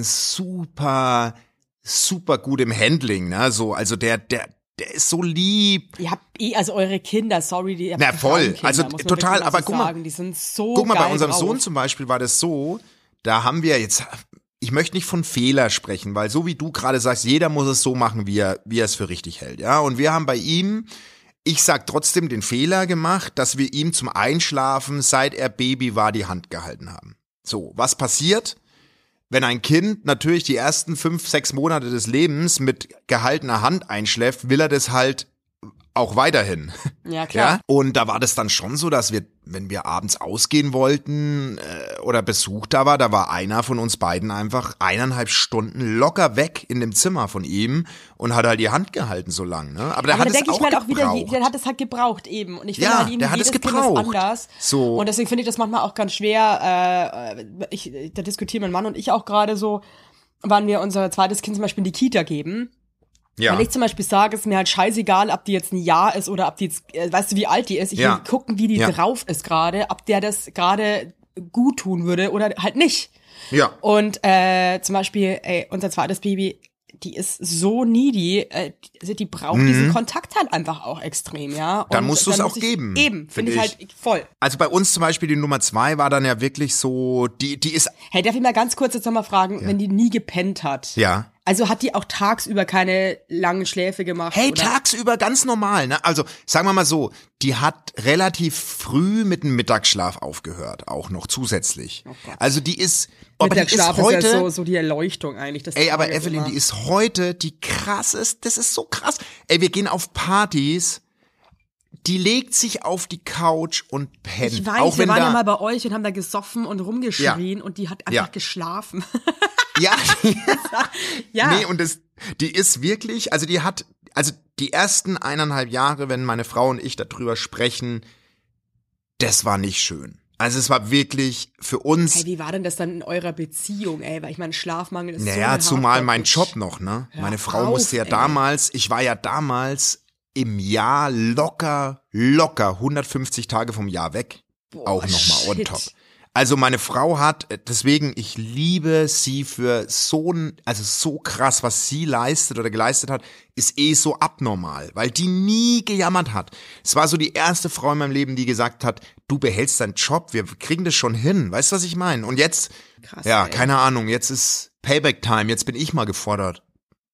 A: super, super gut im Handling, ne, so, also der, der, der ist so lieb.
B: ihr habt eh, also eure Kinder, sorry, die
A: Na, voll.
B: Traumkinder,
A: Also,
B: muss man
A: total,
B: wirklich mal
A: aber
B: so
A: guck mal-
B: sagen. Die sind so
A: Guck mal, bei
B: geil
A: unserem
B: drauf.
A: Sohn zum Beispiel war das so, da haben wir jetzt, ich möchte nicht von Fehler sprechen, weil so wie du gerade sagst, jeder muss es so machen, wie er, wie er es für richtig hält, ja. Und wir haben bei ihm, ich sag trotzdem den Fehler gemacht, dass wir ihm zum Einschlafen, seit er Baby war, die Hand gehalten haben. So, was passiert? Wenn ein Kind natürlich die ersten fünf, sechs Monate des Lebens mit gehaltener Hand einschläft, will er das halt auch weiterhin.
B: Ja, klar.
A: Ja? Und da war das dann schon so, dass wir, wenn wir abends ausgehen wollten äh, oder Besuch da war, da war einer von uns beiden einfach eineinhalb Stunden locker weg in dem Zimmer von ihm und hat halt die Hand gehalten so lang. Ne? Aber der
B: Aber
A: hat
B: da
A: es
B: denke ich
A: auch
B: mal auch wieder,
A: gebraucht.
B: der hat es halt gebraucht eben. Und ich finde
A: Ja,
B: halt eben,
A: der hat
B: jedes
A: es
B: Kind ist
A: gebraucht.
B: anders.
A: So.
B: Und deswegen finde ich das manchmal auch ganz schwer. Äh, ich, da diskutieren mein Mann und ich auch gerade so, wann wir unser zweites Kind zum Beispiel in die Kita geben.
A: ja.
B: Weil ich zum Beispiel sage, es ist mir halt scheißegal, ob die jetzt ein Jahr ist oder ob die jetzt, äh, weißt du, wie alt die ist. Ich
A: Ja.
B: will gucken, wie die
A: Ja.
B: drauf ist gerade, ob der das gerade gut tun würde oder halt nicht.
A: ja.
B: Und äh, zum Beispiel, ey, unser zweites Baby, die ist so needy, äh, die, die braucht diesen Kontakt halt einfach auch extrem, ja. Und
A: Mhm. Dann musst du es
B: muss
A: auch
B: ich,
A: geben,
B: Eben,
A: find
B: finde ich
A: ich.
B: halt voll.
A: Also bei uns zum Beispiel die Nummer zwei war dann ja wirklich so, die, die ist,
B: Hey, darf ich mal ganz kurz jetzt nochmal fragen, wenn die nie gepennt hat?
A: ja.
B: Also hat die auch tagsüber keine langen Schläfe gemacht?
A: Hey,
B: oder?
A: tagsüber ganz normal, ne? Also, sagen wir mal so, die hat relativ früh mit dem Mittagsschlaf aufgehört, auch noch zusätzlich. Also die ist, aber die ist
B: Mittagsschlaf
A: heute,
B: ist ja so, so die Erleuchtung eigentlich. Des
A: ey, aber
B: Tages
A: Evelyn,
B: immer.
A: die ist heute die krasseste, das ist so krass. Ey, wir gehen auf Partys, die legt sich auf die Couch und pennt.
B: Ich weiß,
A: auch
B: wir
A: wenn
B: waren
A: da,
B: ja mal bei euch und haben da gesoffen und rumgeschrien und die hat einfach
A: Ja.
B: geschlafen.
A: ja,
B: Ja.
A: nee, und das, die ist wirklich, also die hat, also die ersten eineinhalb Jahre, wenn meine Frau und ich darüber sprechen, das war nicht schön. Also es war wirklich für uns,
B: Hey, wie war denn das dann in eurer Beziehung, ey? Weil ich meine, Schlafmangel ist so
A: naja,
B: eine
A: zumal mein
B: Hardcore-Bitch.
A: Job noch, ne?
B: Hör
A: Meine Frau
B: auf,
A: musste ja
B: ey.
A: damals, ich war ja damals im Jahr locker, locker hundertfünfzig Tage vom Jahr weg.
B: Boah,
A: auch nochmal on
B: shit.
A: top. Also meine Frau hat, deswegen, ich liebe sie für so ein, also so krass, was sie leistet oder geleistet hat, ist eh so abnormal, weil die nie gejammert hat. Es war so die erste Frau in meinem Leben, die gesagt hat, du behältst deinen Job, wir kriegen das schon hin. Weißt du, was ich meine? Und jetzt,
B: Krass,
A: ja,
B: ey.
A: keine Ahnung, jetzt ist Payback-Time, jetzt bin ich mal gefordert.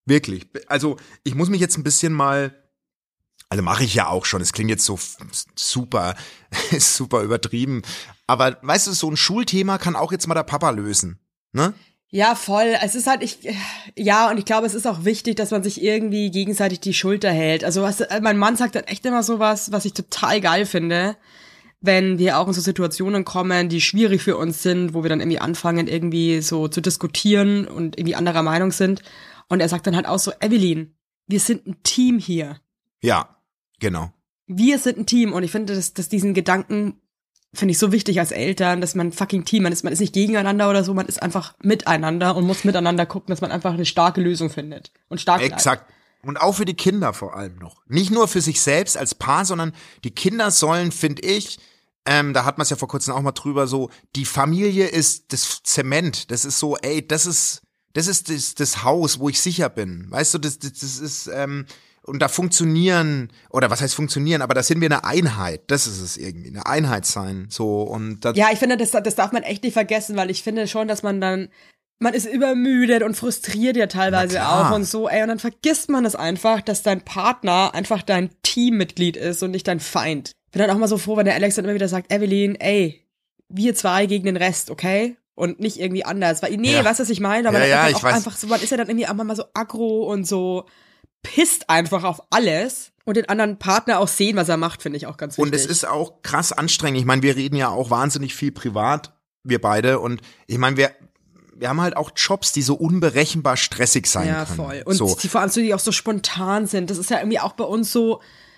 A: Wirklich. Also ich muss mich jetzt ein bisschen mal, also mache ich ja auch schon, es klingt jetzt so f- super, super übertrieben, aber weißt du, so ein Schulthema kann auch jetzt mal der Papa lösen, ne?
B: Ja, voll. Es ist halt, ich, ja, und ich glaube, es ist auch wichtig, dass man sich irgendwie gegenseitig die Schulter hält. Also was, mein Mann sagt dann echt immer sowas, was ich total geil finde, wenn wir auch in so Situationen kommen, die schwierig für uns sind, wo wir dann irgendwie anfangen, irgendwie so zu diskutieren und irgendwie anderer Meinung sind. Und er sagt dann halt auch so, Evelyn, wir sind ein Team hier.
A: Ja, genau.
B: Wir sind ein Team. Und ich finde, dass, dass diesen Gedanken finde ich so wichtig als Eltern, dass man ein fucking Team, man ist, man ist nicht gegeneinander oder so, man ist einfach miteinander und muss miteinander gucken, dass man einfach eine starke Lösung findet und stark bleibt.
A: Exakt. Und auch für die Kinder vor allem noch. Nicht nur für sich selbst als Paar, sondern die Kinder sollen, finde ich, ähm, da hat man es ja vor kurzem auch mal drüber, so, die Familie ist das Zement, das ist so, ey, das ist, das ist das, das Haus, wo ich sicher bin. Weißt du, das, das, das ist, ähm, und da funktionieren, oder was heißt funktionieren, aber da sind wir eine Einheit. Das ist es irgendwie, eine Einheit sein. So, und das,
B: Ja, ich finde, das, das darf man echt nicht vergessen, weil ich finde schon, dass man dann, man ist übermüdet und frustriert ja teilweise
A: Na klar.
B: auch und so, ey, und dann vergisst man es einfach, dass dein Partner einfach dein Teammitglied ist und nicht dein Feind. Ich bin dann auch mal so froh, wenn der Alex dann immer wieder sagt, Evelyn, ey, wir zwei gegen den Rest, okay? Und nicht irgendwie anders. Weil, nee,
A: Ja.
B: weißt du, was ich meine? Aber
A: Ja,
B: man
A: ja,
B: ist
A: ich
B: dann auch
A: weiß.
B: einfach so, man ist ja dann irgendwie auch mal so aggro und so pisst einfach auf alles und den anderen Partner auch sehen, was er macht, finde ich auch ganz wichtig.
A: Und es ist auch krass anstrengend. Ich meine, wir reden ja auch wahnsinnig viel privat, wir beide. Und ich meine, wir, wir haben halt auch Jobs, die so unberechenbar stressig sein
B: ja,
A: können.
B: voll. Und
A: so.
B: die vor allem so, die auch so spontan sind. Das ist ja irgendwie auch bei uns so,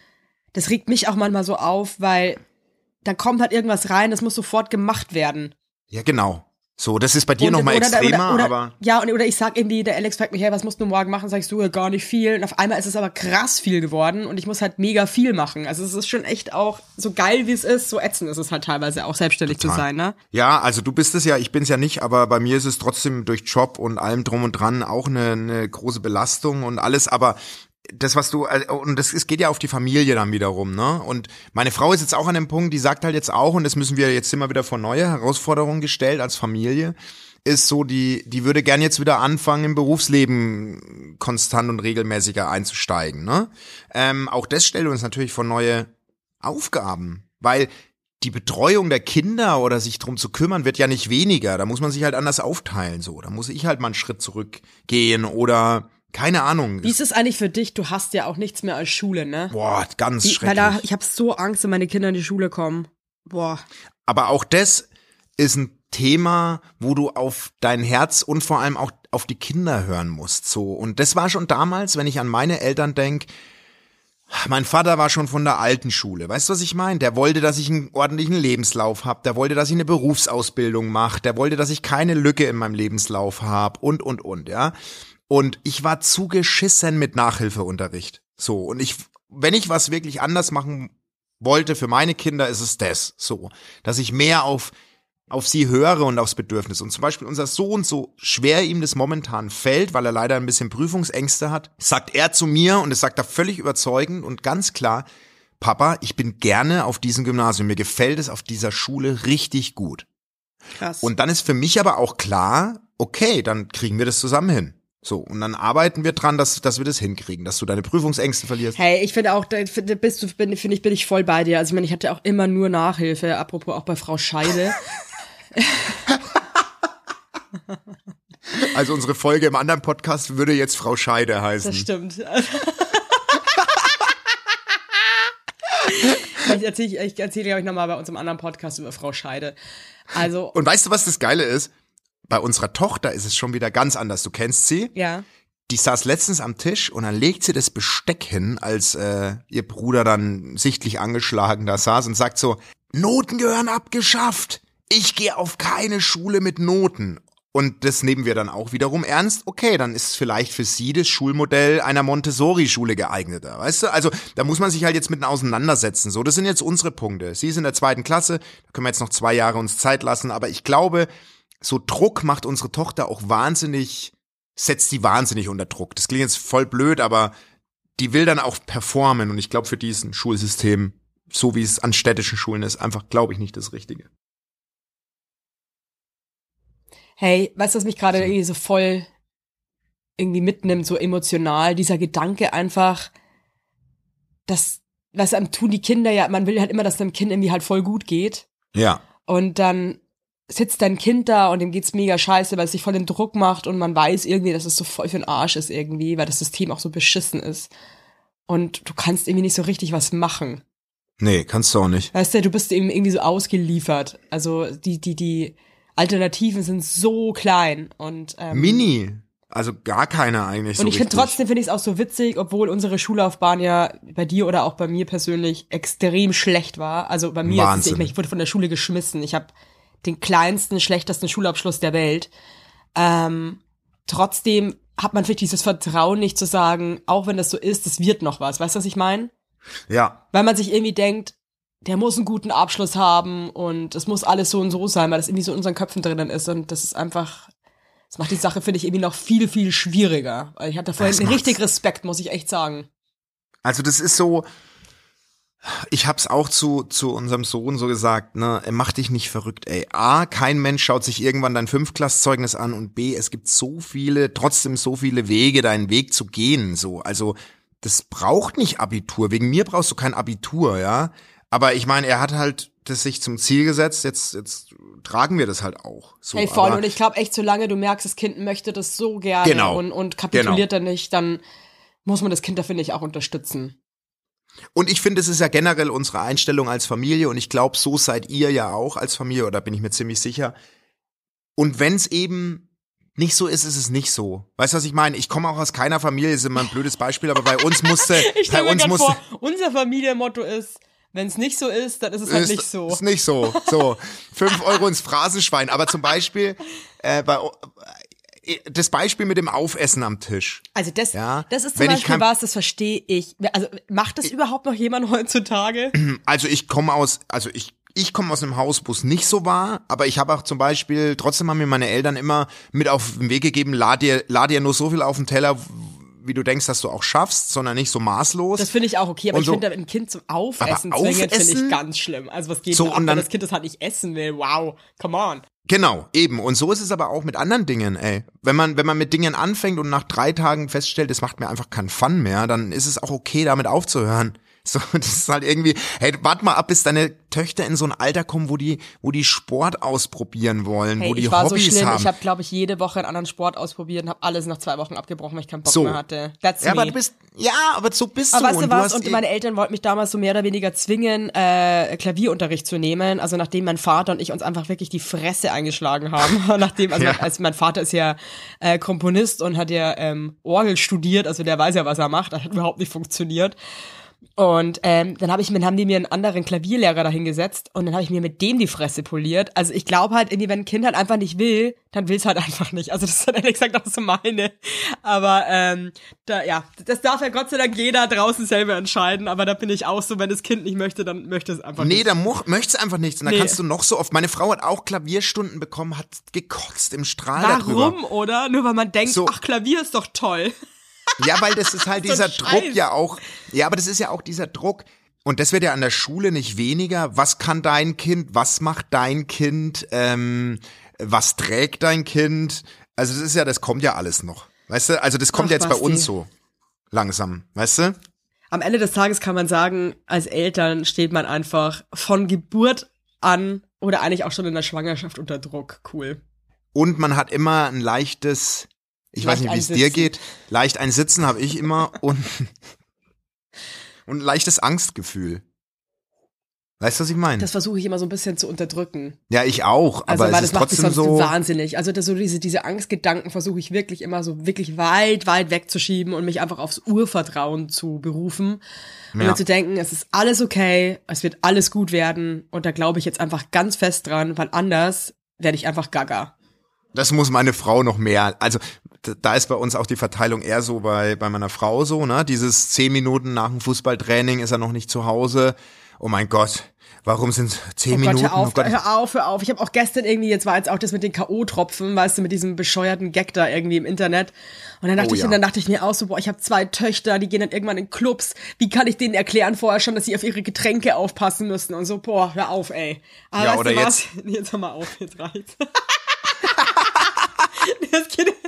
B: das regt mich auch manchmal so auf, weil da kommt halt irgendwas rein, das muss sofort gemacht werden.
A: Ja, genau. So, das ist bei dir
B: Und-
A: nochmal
B: oder-
A: extremer,
B: oder, oder,
A: aber
B: Ja, und, oder ich sag irgendwie, der Alex fragt mich, hey, was musst du morgen machen? Sag ich so, ja, gar nicht viel. Und auf einmal ist es aber krass viel geworden und ich muss halt mega viel machen. Also es ist schon echt auch, so geil wie es ist, so ätzend ist es halt teilweise auch, selbstständig
A: Total.
B: zu sein, ne?
A: ja, also du bist es ja, ich bin's ja nicht, aber bei mir ist es trotzdem durch Job und allem drum und dran auch eine, eine große Belastung und alles, aber das, was du, äh, und das es geht ja auf die Familie dann wiederum, ne? Und meine Frau ist jetzt auch an dem Punkt, die sagt halt jetzt auch, und das müssen wir jetzt immer wieder vor neue Herausforderungen gestellt als Familie, ist so, die, die würde gern jetzt wieder anfangen, im Berufsleben konstant und regelmäßiger einzusteigen, ne? Ähm, auch das stellt uns natürlich vor neue Aufgaben, weil die Betreuung der Kinder oder sich drum zu kümmern wird ja nicht weniger. Da muss man sich halt anders aufteilen, so. Da muss ich halt mal einen Schritt zurückgehen oder keine Ahnung.
B: Wie ist es eigentlich für dich? Du hast ja auch nichts mehr als Schule, ne?
A: Boah, ganz
B: Wie, weil
A: schrecklich.
B: da, ich habe so Angst, wenn meine Kinder in die Schule kommen. Boah.
A: Aber auch das ist ein Thema, wo du auf dein Herz und vor allem auch auf die Kinder hören musst, so. Und das war schon damals, wenn ich an meine Eltern denk, mein Vater war schon von der alten Schule. Weißt du, was ich meine? Der wollte, dass ich einen ordentlichen Lebenslauf habe. Der wollte, dass ich eine Berufsausbildung mache. Der wollte, dass ich keine Lücke in meinem Lebenslauf habe und, und, und, ja. Und ich war zugeschissen mit Nachhilfeunterricht. So. Und ich, wenn ich was wirklich anders machen wollte für meine Kinder, ist es das. So. Dass ich mehr auf, auf sie höre und aufs Bedürfnis. Und zum Beispiel unser Sohn, so schwer ihm das momentan fällt, weil er leider ein bisschen Prüfungsängste hat, sagt er zu mir, und das sagt er völlig überzeugend und ganz klar, Papa, ich bin gerne auf diesem Gymnasium. Mir gefällt es auf dieser Schule richtig gut.
B: Krass.
A: Und dann ist für mich aber auch klar, okay, dann kriegen wir das zusammen hin. So, und dann arbeiten wir dran, dass, dass wir das hinkriegen, dass du deine Prüfungsängste verlierst.
B: Hey, ich finde auch, da finde bist du, bin, finde ich, bin ich voll bei dir. Also ich meine, ich hatte auch immer nur Nachhilfe, apropos auch bei Frau Scheide.
A: Also unsere Folge im anderen Podcast würde jetzt Frau Scheide heißen.
B: Das stimmt. ich erzähle, ich erzähle glaube ich nochmal bei uns im anderen Podcast über Frau Scheide. Also,
A: Und weißt du, was das Geile ist? Bei unserer Tochter ist es schon wieder ganz anders. Du kennst sie.
B: ja.
A: Die saß letztens am Tisch und dann legt sie das Besteck hin, als äh, ihr Bruder dann sichtlich angeschlagen da saß und sagt so, Noten gehören abgeschafft. Ich gehe auf keine Schule mit Noten. Und das nehmen wir dann auch wiederum ernst. Okay, dann ist vielleicht für sie das Schulmodell einer Montessori-Schule geeigneter, weißt du? Also da muss man sich halt jetzt mit auseinandersetzen. So, das sind jetzt unsere Punkte. Sie ist in der zweiten Klasse, da können wir jetzt noch zwei Jahre uns Zeit lassen. Aber ich glaube, so Druck macht unsere Tochter auch wahnsinnig, setzt die wahnsinnig unter Druck. Das klingt jetzt voll blöd, aber die will dann auch performen. Und ich glaube, für die ist ein Schulsystem, so wie es an städtischen Schulen ist, einfach, glaube ich, nicht das Richtige.
B: Hey, weißt du, was mich gerade irgendwie so voll irgendwie mitnimmt, so emotional, dieser Gedanke einfach, dass, was einem tun die Kinder ja, man will halt immer, dass dem Kind irgendwie halt voll gut geht.
A: Ja.
B: Und dann sitzt dein Kind da und dem geht's mega scheiße, weil es sich voll den Druck macht und man weiß irgendwie, dass es so voll für den Arsch ist irgendwie, weil das System auch so beschissen ist. Und du kannst irgendwie nicht so richtig was machen.
A: Nee, kannst du auch nicht.
B: Weißt du, du bist eben irgendwie so ausgeliefert. Also die, die, die Alternativen sind so klein und ähm,
A: Mini. Also gar keine eigentlich so
B: und ich finde
A: richtig.
B: trotzdem finde ich es auch so witzig, obwohl unsere Schullaufbahn ja bei dir oder auch bei mir persönlich extrem schlecht war. Also bei mir ist es, ich, ich wurde von der Schule geschmissen. Ich habe den kleinsten, schlechtesten Schulabschluss der Welt. Ähm, trotzdem hat man vielleicht dieses Vertrauen nicht zu sagen, auch wenn das so ist, es wird noch was. Weißt du, was ich meine?
A: Ja.
B: Weil man sich irgendwie denkt, der muss einen guten Abschluss haben und es muss alles so und so sein, weil das irgendwie so in unseren Köpfen drinnen ist und das ist einfach, das macht die Sache, finde ich, irgendwie noch viel, viel schwieriger. Weil ich hatte vorhin richtig Respekt, muss ich echt sagen.
A: Also das ist so, ich hab's auch zu zu unserem Sohn so gesagt, ne, mach dich nicht verrückt, ey. A, kein Mensch schaut sich irgendwann dein Fünftklassenzeugnis an und B, es gibt so viele, trotzdem so viele Wege, deinen Weg zu gehen, so. Also, das braucht nicht Abitur. Wegen mir brauchst du kein Abitur, ja. Aber ich meine, er hat halt das sich zum Ziel gesetzt, jetzt jetzt tragen wir das halt auch. So,
B: hey, voll,
A: aber,
B: und ich glaube echt, solange du merkst, das Kind möchte das so gerne
A: genau,
B: und, und kapituliert
A: genau.
B: dann nicht, dann muss man das Kind da, finde ich, auch unterstützen.
A: Und ich finde, es ist ja generell unsere Einstellung als Familie und ich glaube, so seid ihr ja auch als Familie, oder bin ich mir ziemlich sicher. Und wenn es eben nicht so ist, ist es nicht so. Weißt du, was ich meine? Ich komme auch aus keiner Familie, ist immer ein blödes Beispiel, aber bei uns musste,
B: ich
A: bei
B: stell mir
A: uns
B: grad
A: musste,
B: vor, unser Familienmotto ist, wenn es nicht so ist, dann ist es halt
A: ist,
B: nicht so.
A: Ist nicht so. So, fünf Euro ins Phrasenschwein. Aber zum Beispiel, äh, bei, das Beispiel mit dem Aufessen am Tisch.
B: Also das,
A: ja,
B: das ist zum
A: wenn ich
B: Beispiel
A: kein,
B: was, das verstehe ich. Also macht das überhaupt noch jemand heutzutage?
A: Also ich komme aus, also ich ich komme aus einem Haus, wo es nicht so war, aber ich habe auch zum Beispiel, trotzdem haben mir meine Eltern immer mit auf den Weg gegeben, lad dir, lad dir nur so viel auf den Teller, wie du denkst, dass du auch schaffst, sondern nicht so maßlos.
B: Das finde ich auch okay, aber
A: und
B: ich
A: so,
B: finde, ein Kind zum Aufessen
A: aber
B: zwingen, finde
A: aufessen?
B: ich ganz schlimm. Also was geht
A: So,
B: denn ab,
A: und
B: wenn
A: dann-
B: das Kind das halt nicht essen will? Wow, come on.
A: Genau, eben. Und so ist es aber auch mit anderen Dingen, ey. Wenn man, wenn man mit Dingen anfängt und nach drei Tagen feststellt, es macht mir einfach keinen Fun mehr, dann ist es auch okay, damit aufzuhören. So, das ist halt irgendwie, hey, warte mal ab, bis deine Töchter in so ein Alter kommen, wo die, wo die Sport ausprobieren wollen,
B: Hey,
A: wo die
B: ich war
A: Hobbys
B: so schlimm,
A: haben.
B: ich habe, glaube ich, jede Woche einen anderen Sport ausprobiert und habe alles nach zwei Wochen abgebrochen, weil ich keinen Bock
A: So.
B: mehr hatte. That's
A: ja,
B: me.
A: aber du bist, ja, aber so bist
B: Aber
A: du.
B: weißt du
A: und
B: was?
A: hast
B: Und
A: eh-
B: meine Eltern wollten mich damals so mehr oder weniger zwingen, äh, Klavierunterricht zu nehmen. Also nachdem mein Vater und ich uns einfach wirklich die Fresse eingeschlagen haben. nachdem, also,
A: Ja.
B: mein, also mein Vater ist ja äh, Komponist und hat ja ähm, Orgel studiert, also der weiß ja, was er macht. Das hat überhaupt nicht funktioniert. Und ähm, dann hab ich, dann haben die mir einen anderen Klavierlehrer dahingesetzt und dann habe ich mir mit dem die Fresse poliert. Also ich glaube halt irgendwie, wenn ein Kind halt einfach nicht will, dann will es halt einfach nicht. Also das ist halt ehrlich gesagt auch so meine. Aber ähm, da, ja, das darf ja Gott sei Dank jeder draußen selber entscheiden. Aber da bin ich auch so, wenn das Kind nicht möchte, dann möchte es einfach
A: Nee,
B: nicht.
A: da mo- möchtest einfach nichts. Und da
B: Nee.
A: kannst du noch so oft. Meine Frau hat auch Klavierstunden bekommen, hat gekotzt im Strahl darüber.
B: Warum, oder? Nur weil man denkt,
A: So.
B: ach, Klavier ist doch toll.
A: Ja, weil das ist halt
B: So ein
A: dieser
B: Scheiß.
A: Druck ja auch. Ja, aber das ist ja auch dieser Druck. Und das wird ja an der Schule nicht weniger. Was kann dein Kind? Was macht dein Kind? Ähm, was trägt dein Kind? Also das ist ja, das kommt ja alles noch. Weißt du? Also das kommt
B: Ach,
A: jetzt bei
B: Basti.
A: uns so langsam. Weißt du?
B: Am Ende des Tages kann man sagen, als Eltern steht man einfach von Geburt an oder eigentlich auch schon in der Schwangerschaft unter Druck. Cool.
A: Und man hat immer ein leichtes, ich weiß
B: Leicht
A: nicht, wie es
B: ein
A: dir
B: Sitzen.
A: geht, leicht ein Sitzen habe ich immer und, und ein leichtes Angstgefühl. Weißt du, was ich meine?
B: Das versuche ich immer so ein bisschen zu unterdrücken.
A: Ja, ich auch,
B: Also,
A: aber
B: weil
A: es
B: das
A: ist
B: macht mich
A: trotzdem
B: sonst
A: so.
B: wahnsinnig. Also das, so diese, diese Angstgedanken versuche ich wirklich immer so wirklich weit, weit wegzuschieben und mich einfach aufs Urvertrauen zu berufen. Und
A: Ja.
B: mir zu denken, es ist alles okay, es wird alles gut werden. Und da glaube ich jetzt einfach ganz fest dran, weil anders werde ich einfach gaga.
A: Das muss meine Frau noch mehr. Also d- da ist bei uns auch die Verteilung eher so bei bei meiner Frau so, ne? Dieses zehn Minuten nach dem Fußballtraining ist er noch nicht zu Hause. Oh mein Gott, warum sind zehn
B: Oh
A: Minuten?
B: Gott, hör auf,
A: oh Gott,
B: hör auf, hör auf. Ich habe auch gestern irgendwie, jetzt war jetzt auch das mit den K O-Tropfen, weißt du, mit diesem bescheuerten Gag da irgendwie im Internet. Und dann dachte
A: Oh
B: ich,
A: ja.
B: und dann dachte ich mir auch so, boah, ich habe zwei Töchter, die gehen dann irgendwann in Clubs. Wie kann ich denen erklären vorher schon, dass sie auf ihre Getränke aufpassen müssen? Und so, boah, hör auf, ey. Aber
A: Ja,
B: weißt
A: oder
B: du was? Jetzt hör mal auf, jetzt reicht's. Das Kind,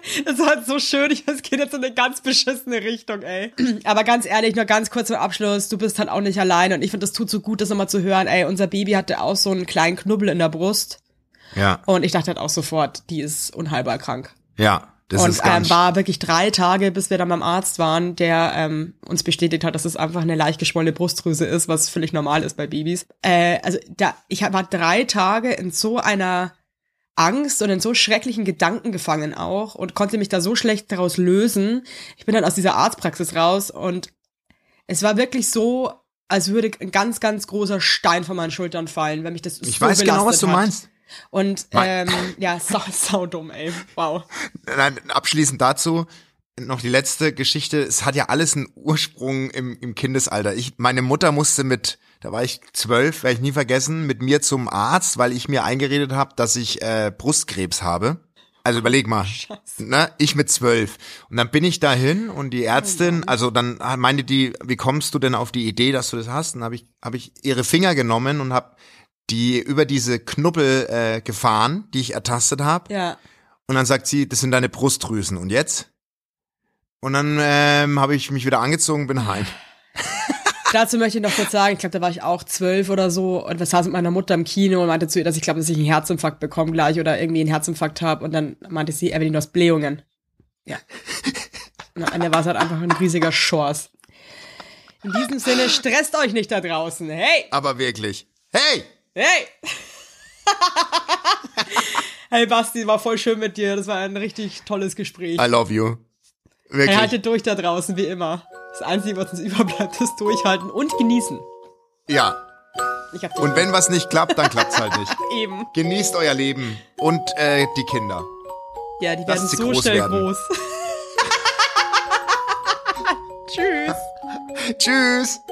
B: Das war so schön, es geht jetzt in eine ganz beschissene Richtung, ey. Aber ganz ehrlich, nur ganz kurz zum Abschluss, du bist halt auch nicht allein und ich finde, das tut so gut, das nochmal zu hören, ey, unser Baby hatte auch so einen kleinen Knubbel in der Brust.
A: Ja.
B: Und ich dachte halt auch sofort, die ist unheilbar krank.
A: Ja, das
B: und
A: ist ganz...
B: ähm, war wirklich drei Tage, bis wir dann beim Arzt waren, der ähm, uns bestätigt hat, dass es einfach eine leicht geschwollene Brustdrüse ist, was völlig normal ist bei Babys. Äh, also da, ich war drei Tage in so einer Angst und in so schrecklichen Gedanken gefangen auch und konnte mich da so schlecht daraus lösen. Ich bin dann aus dieser Arztpraxis raus und es war wirklich so, als würde ein ganz, ganz großer Stein von meinen Schultern fallen, wenn mich das
A: ich
B: so
A: weiß genau, was du
B: hat.
A: meinst.
B: Und ähm, ja, sau, sau dumm, ey. Wow.
A: Nein, abschließend dazu noch die letzte Geschichte. Es hat ja alles einen Ursprung im, im Kindesalter. Ich, meine Mutter musste mit, da war ich zwölf, werde ich nie vergessen, mit mir zum Arzt, weil ich mir eingeredet habe, dass ich äh, Brustkrebs habe. Also überleg mal, ne? Ich mit zwölf. Und dann bin ich dahin und die Ärztin, also dann meinte die, wie kommst du denn auf die Idee, dass du das hast? Und dann habe ich, hab ich ihre Finger genommen und habe die über diese Knubbel äh, gefahren, die ich ertastet habe.
B: Ja.
A: Und dann sagt sie, das sind deine Brustdrüsen. Und jetzt? Und dann ähm, habe ich mich wieder angezogen, bin heim.
B: Dazu möchte ich noch kurz sagen, ich glaube, da war ich auch zwölf oder so und wir saßen mit meiner Mutter im Kino und meinte zu ihr, dass ich glaube, dass ich einen Herzinfarkt bekomme gleich oder irgendwie einen Herzinfarkt habe. Und dann meinte sie, Evelyn, du hast Blähungen. Ja. Und am Ende war es halt einfach ein riesiger Schors. In diesem Sinne, stresst euch nicht da draußen. Hey!
A: Aber wirklich. Hey!
B: Hey! Hey Basti, war voll schön mit dir. Das war ein richtig tolles Gespräch.
A: I love you. Wirklich.
B: Hey, haltet durch da draußen, wie immer. Das Einzige, was uns überbleibt, ist durchhalten und genießen.
A: Ja.
B: Ich hab
A: Und wenn was nicht klappt, dann klappt's halt nicht.
B: Eben.
A: Genießt euer Leben und äh, die Kinder.
B: Ja, die
A: Lasst
B: werden
A: sie
B: so
A: groß
B: schnell
A: werden.
B: groß. Tschüss.
A: Tschüss.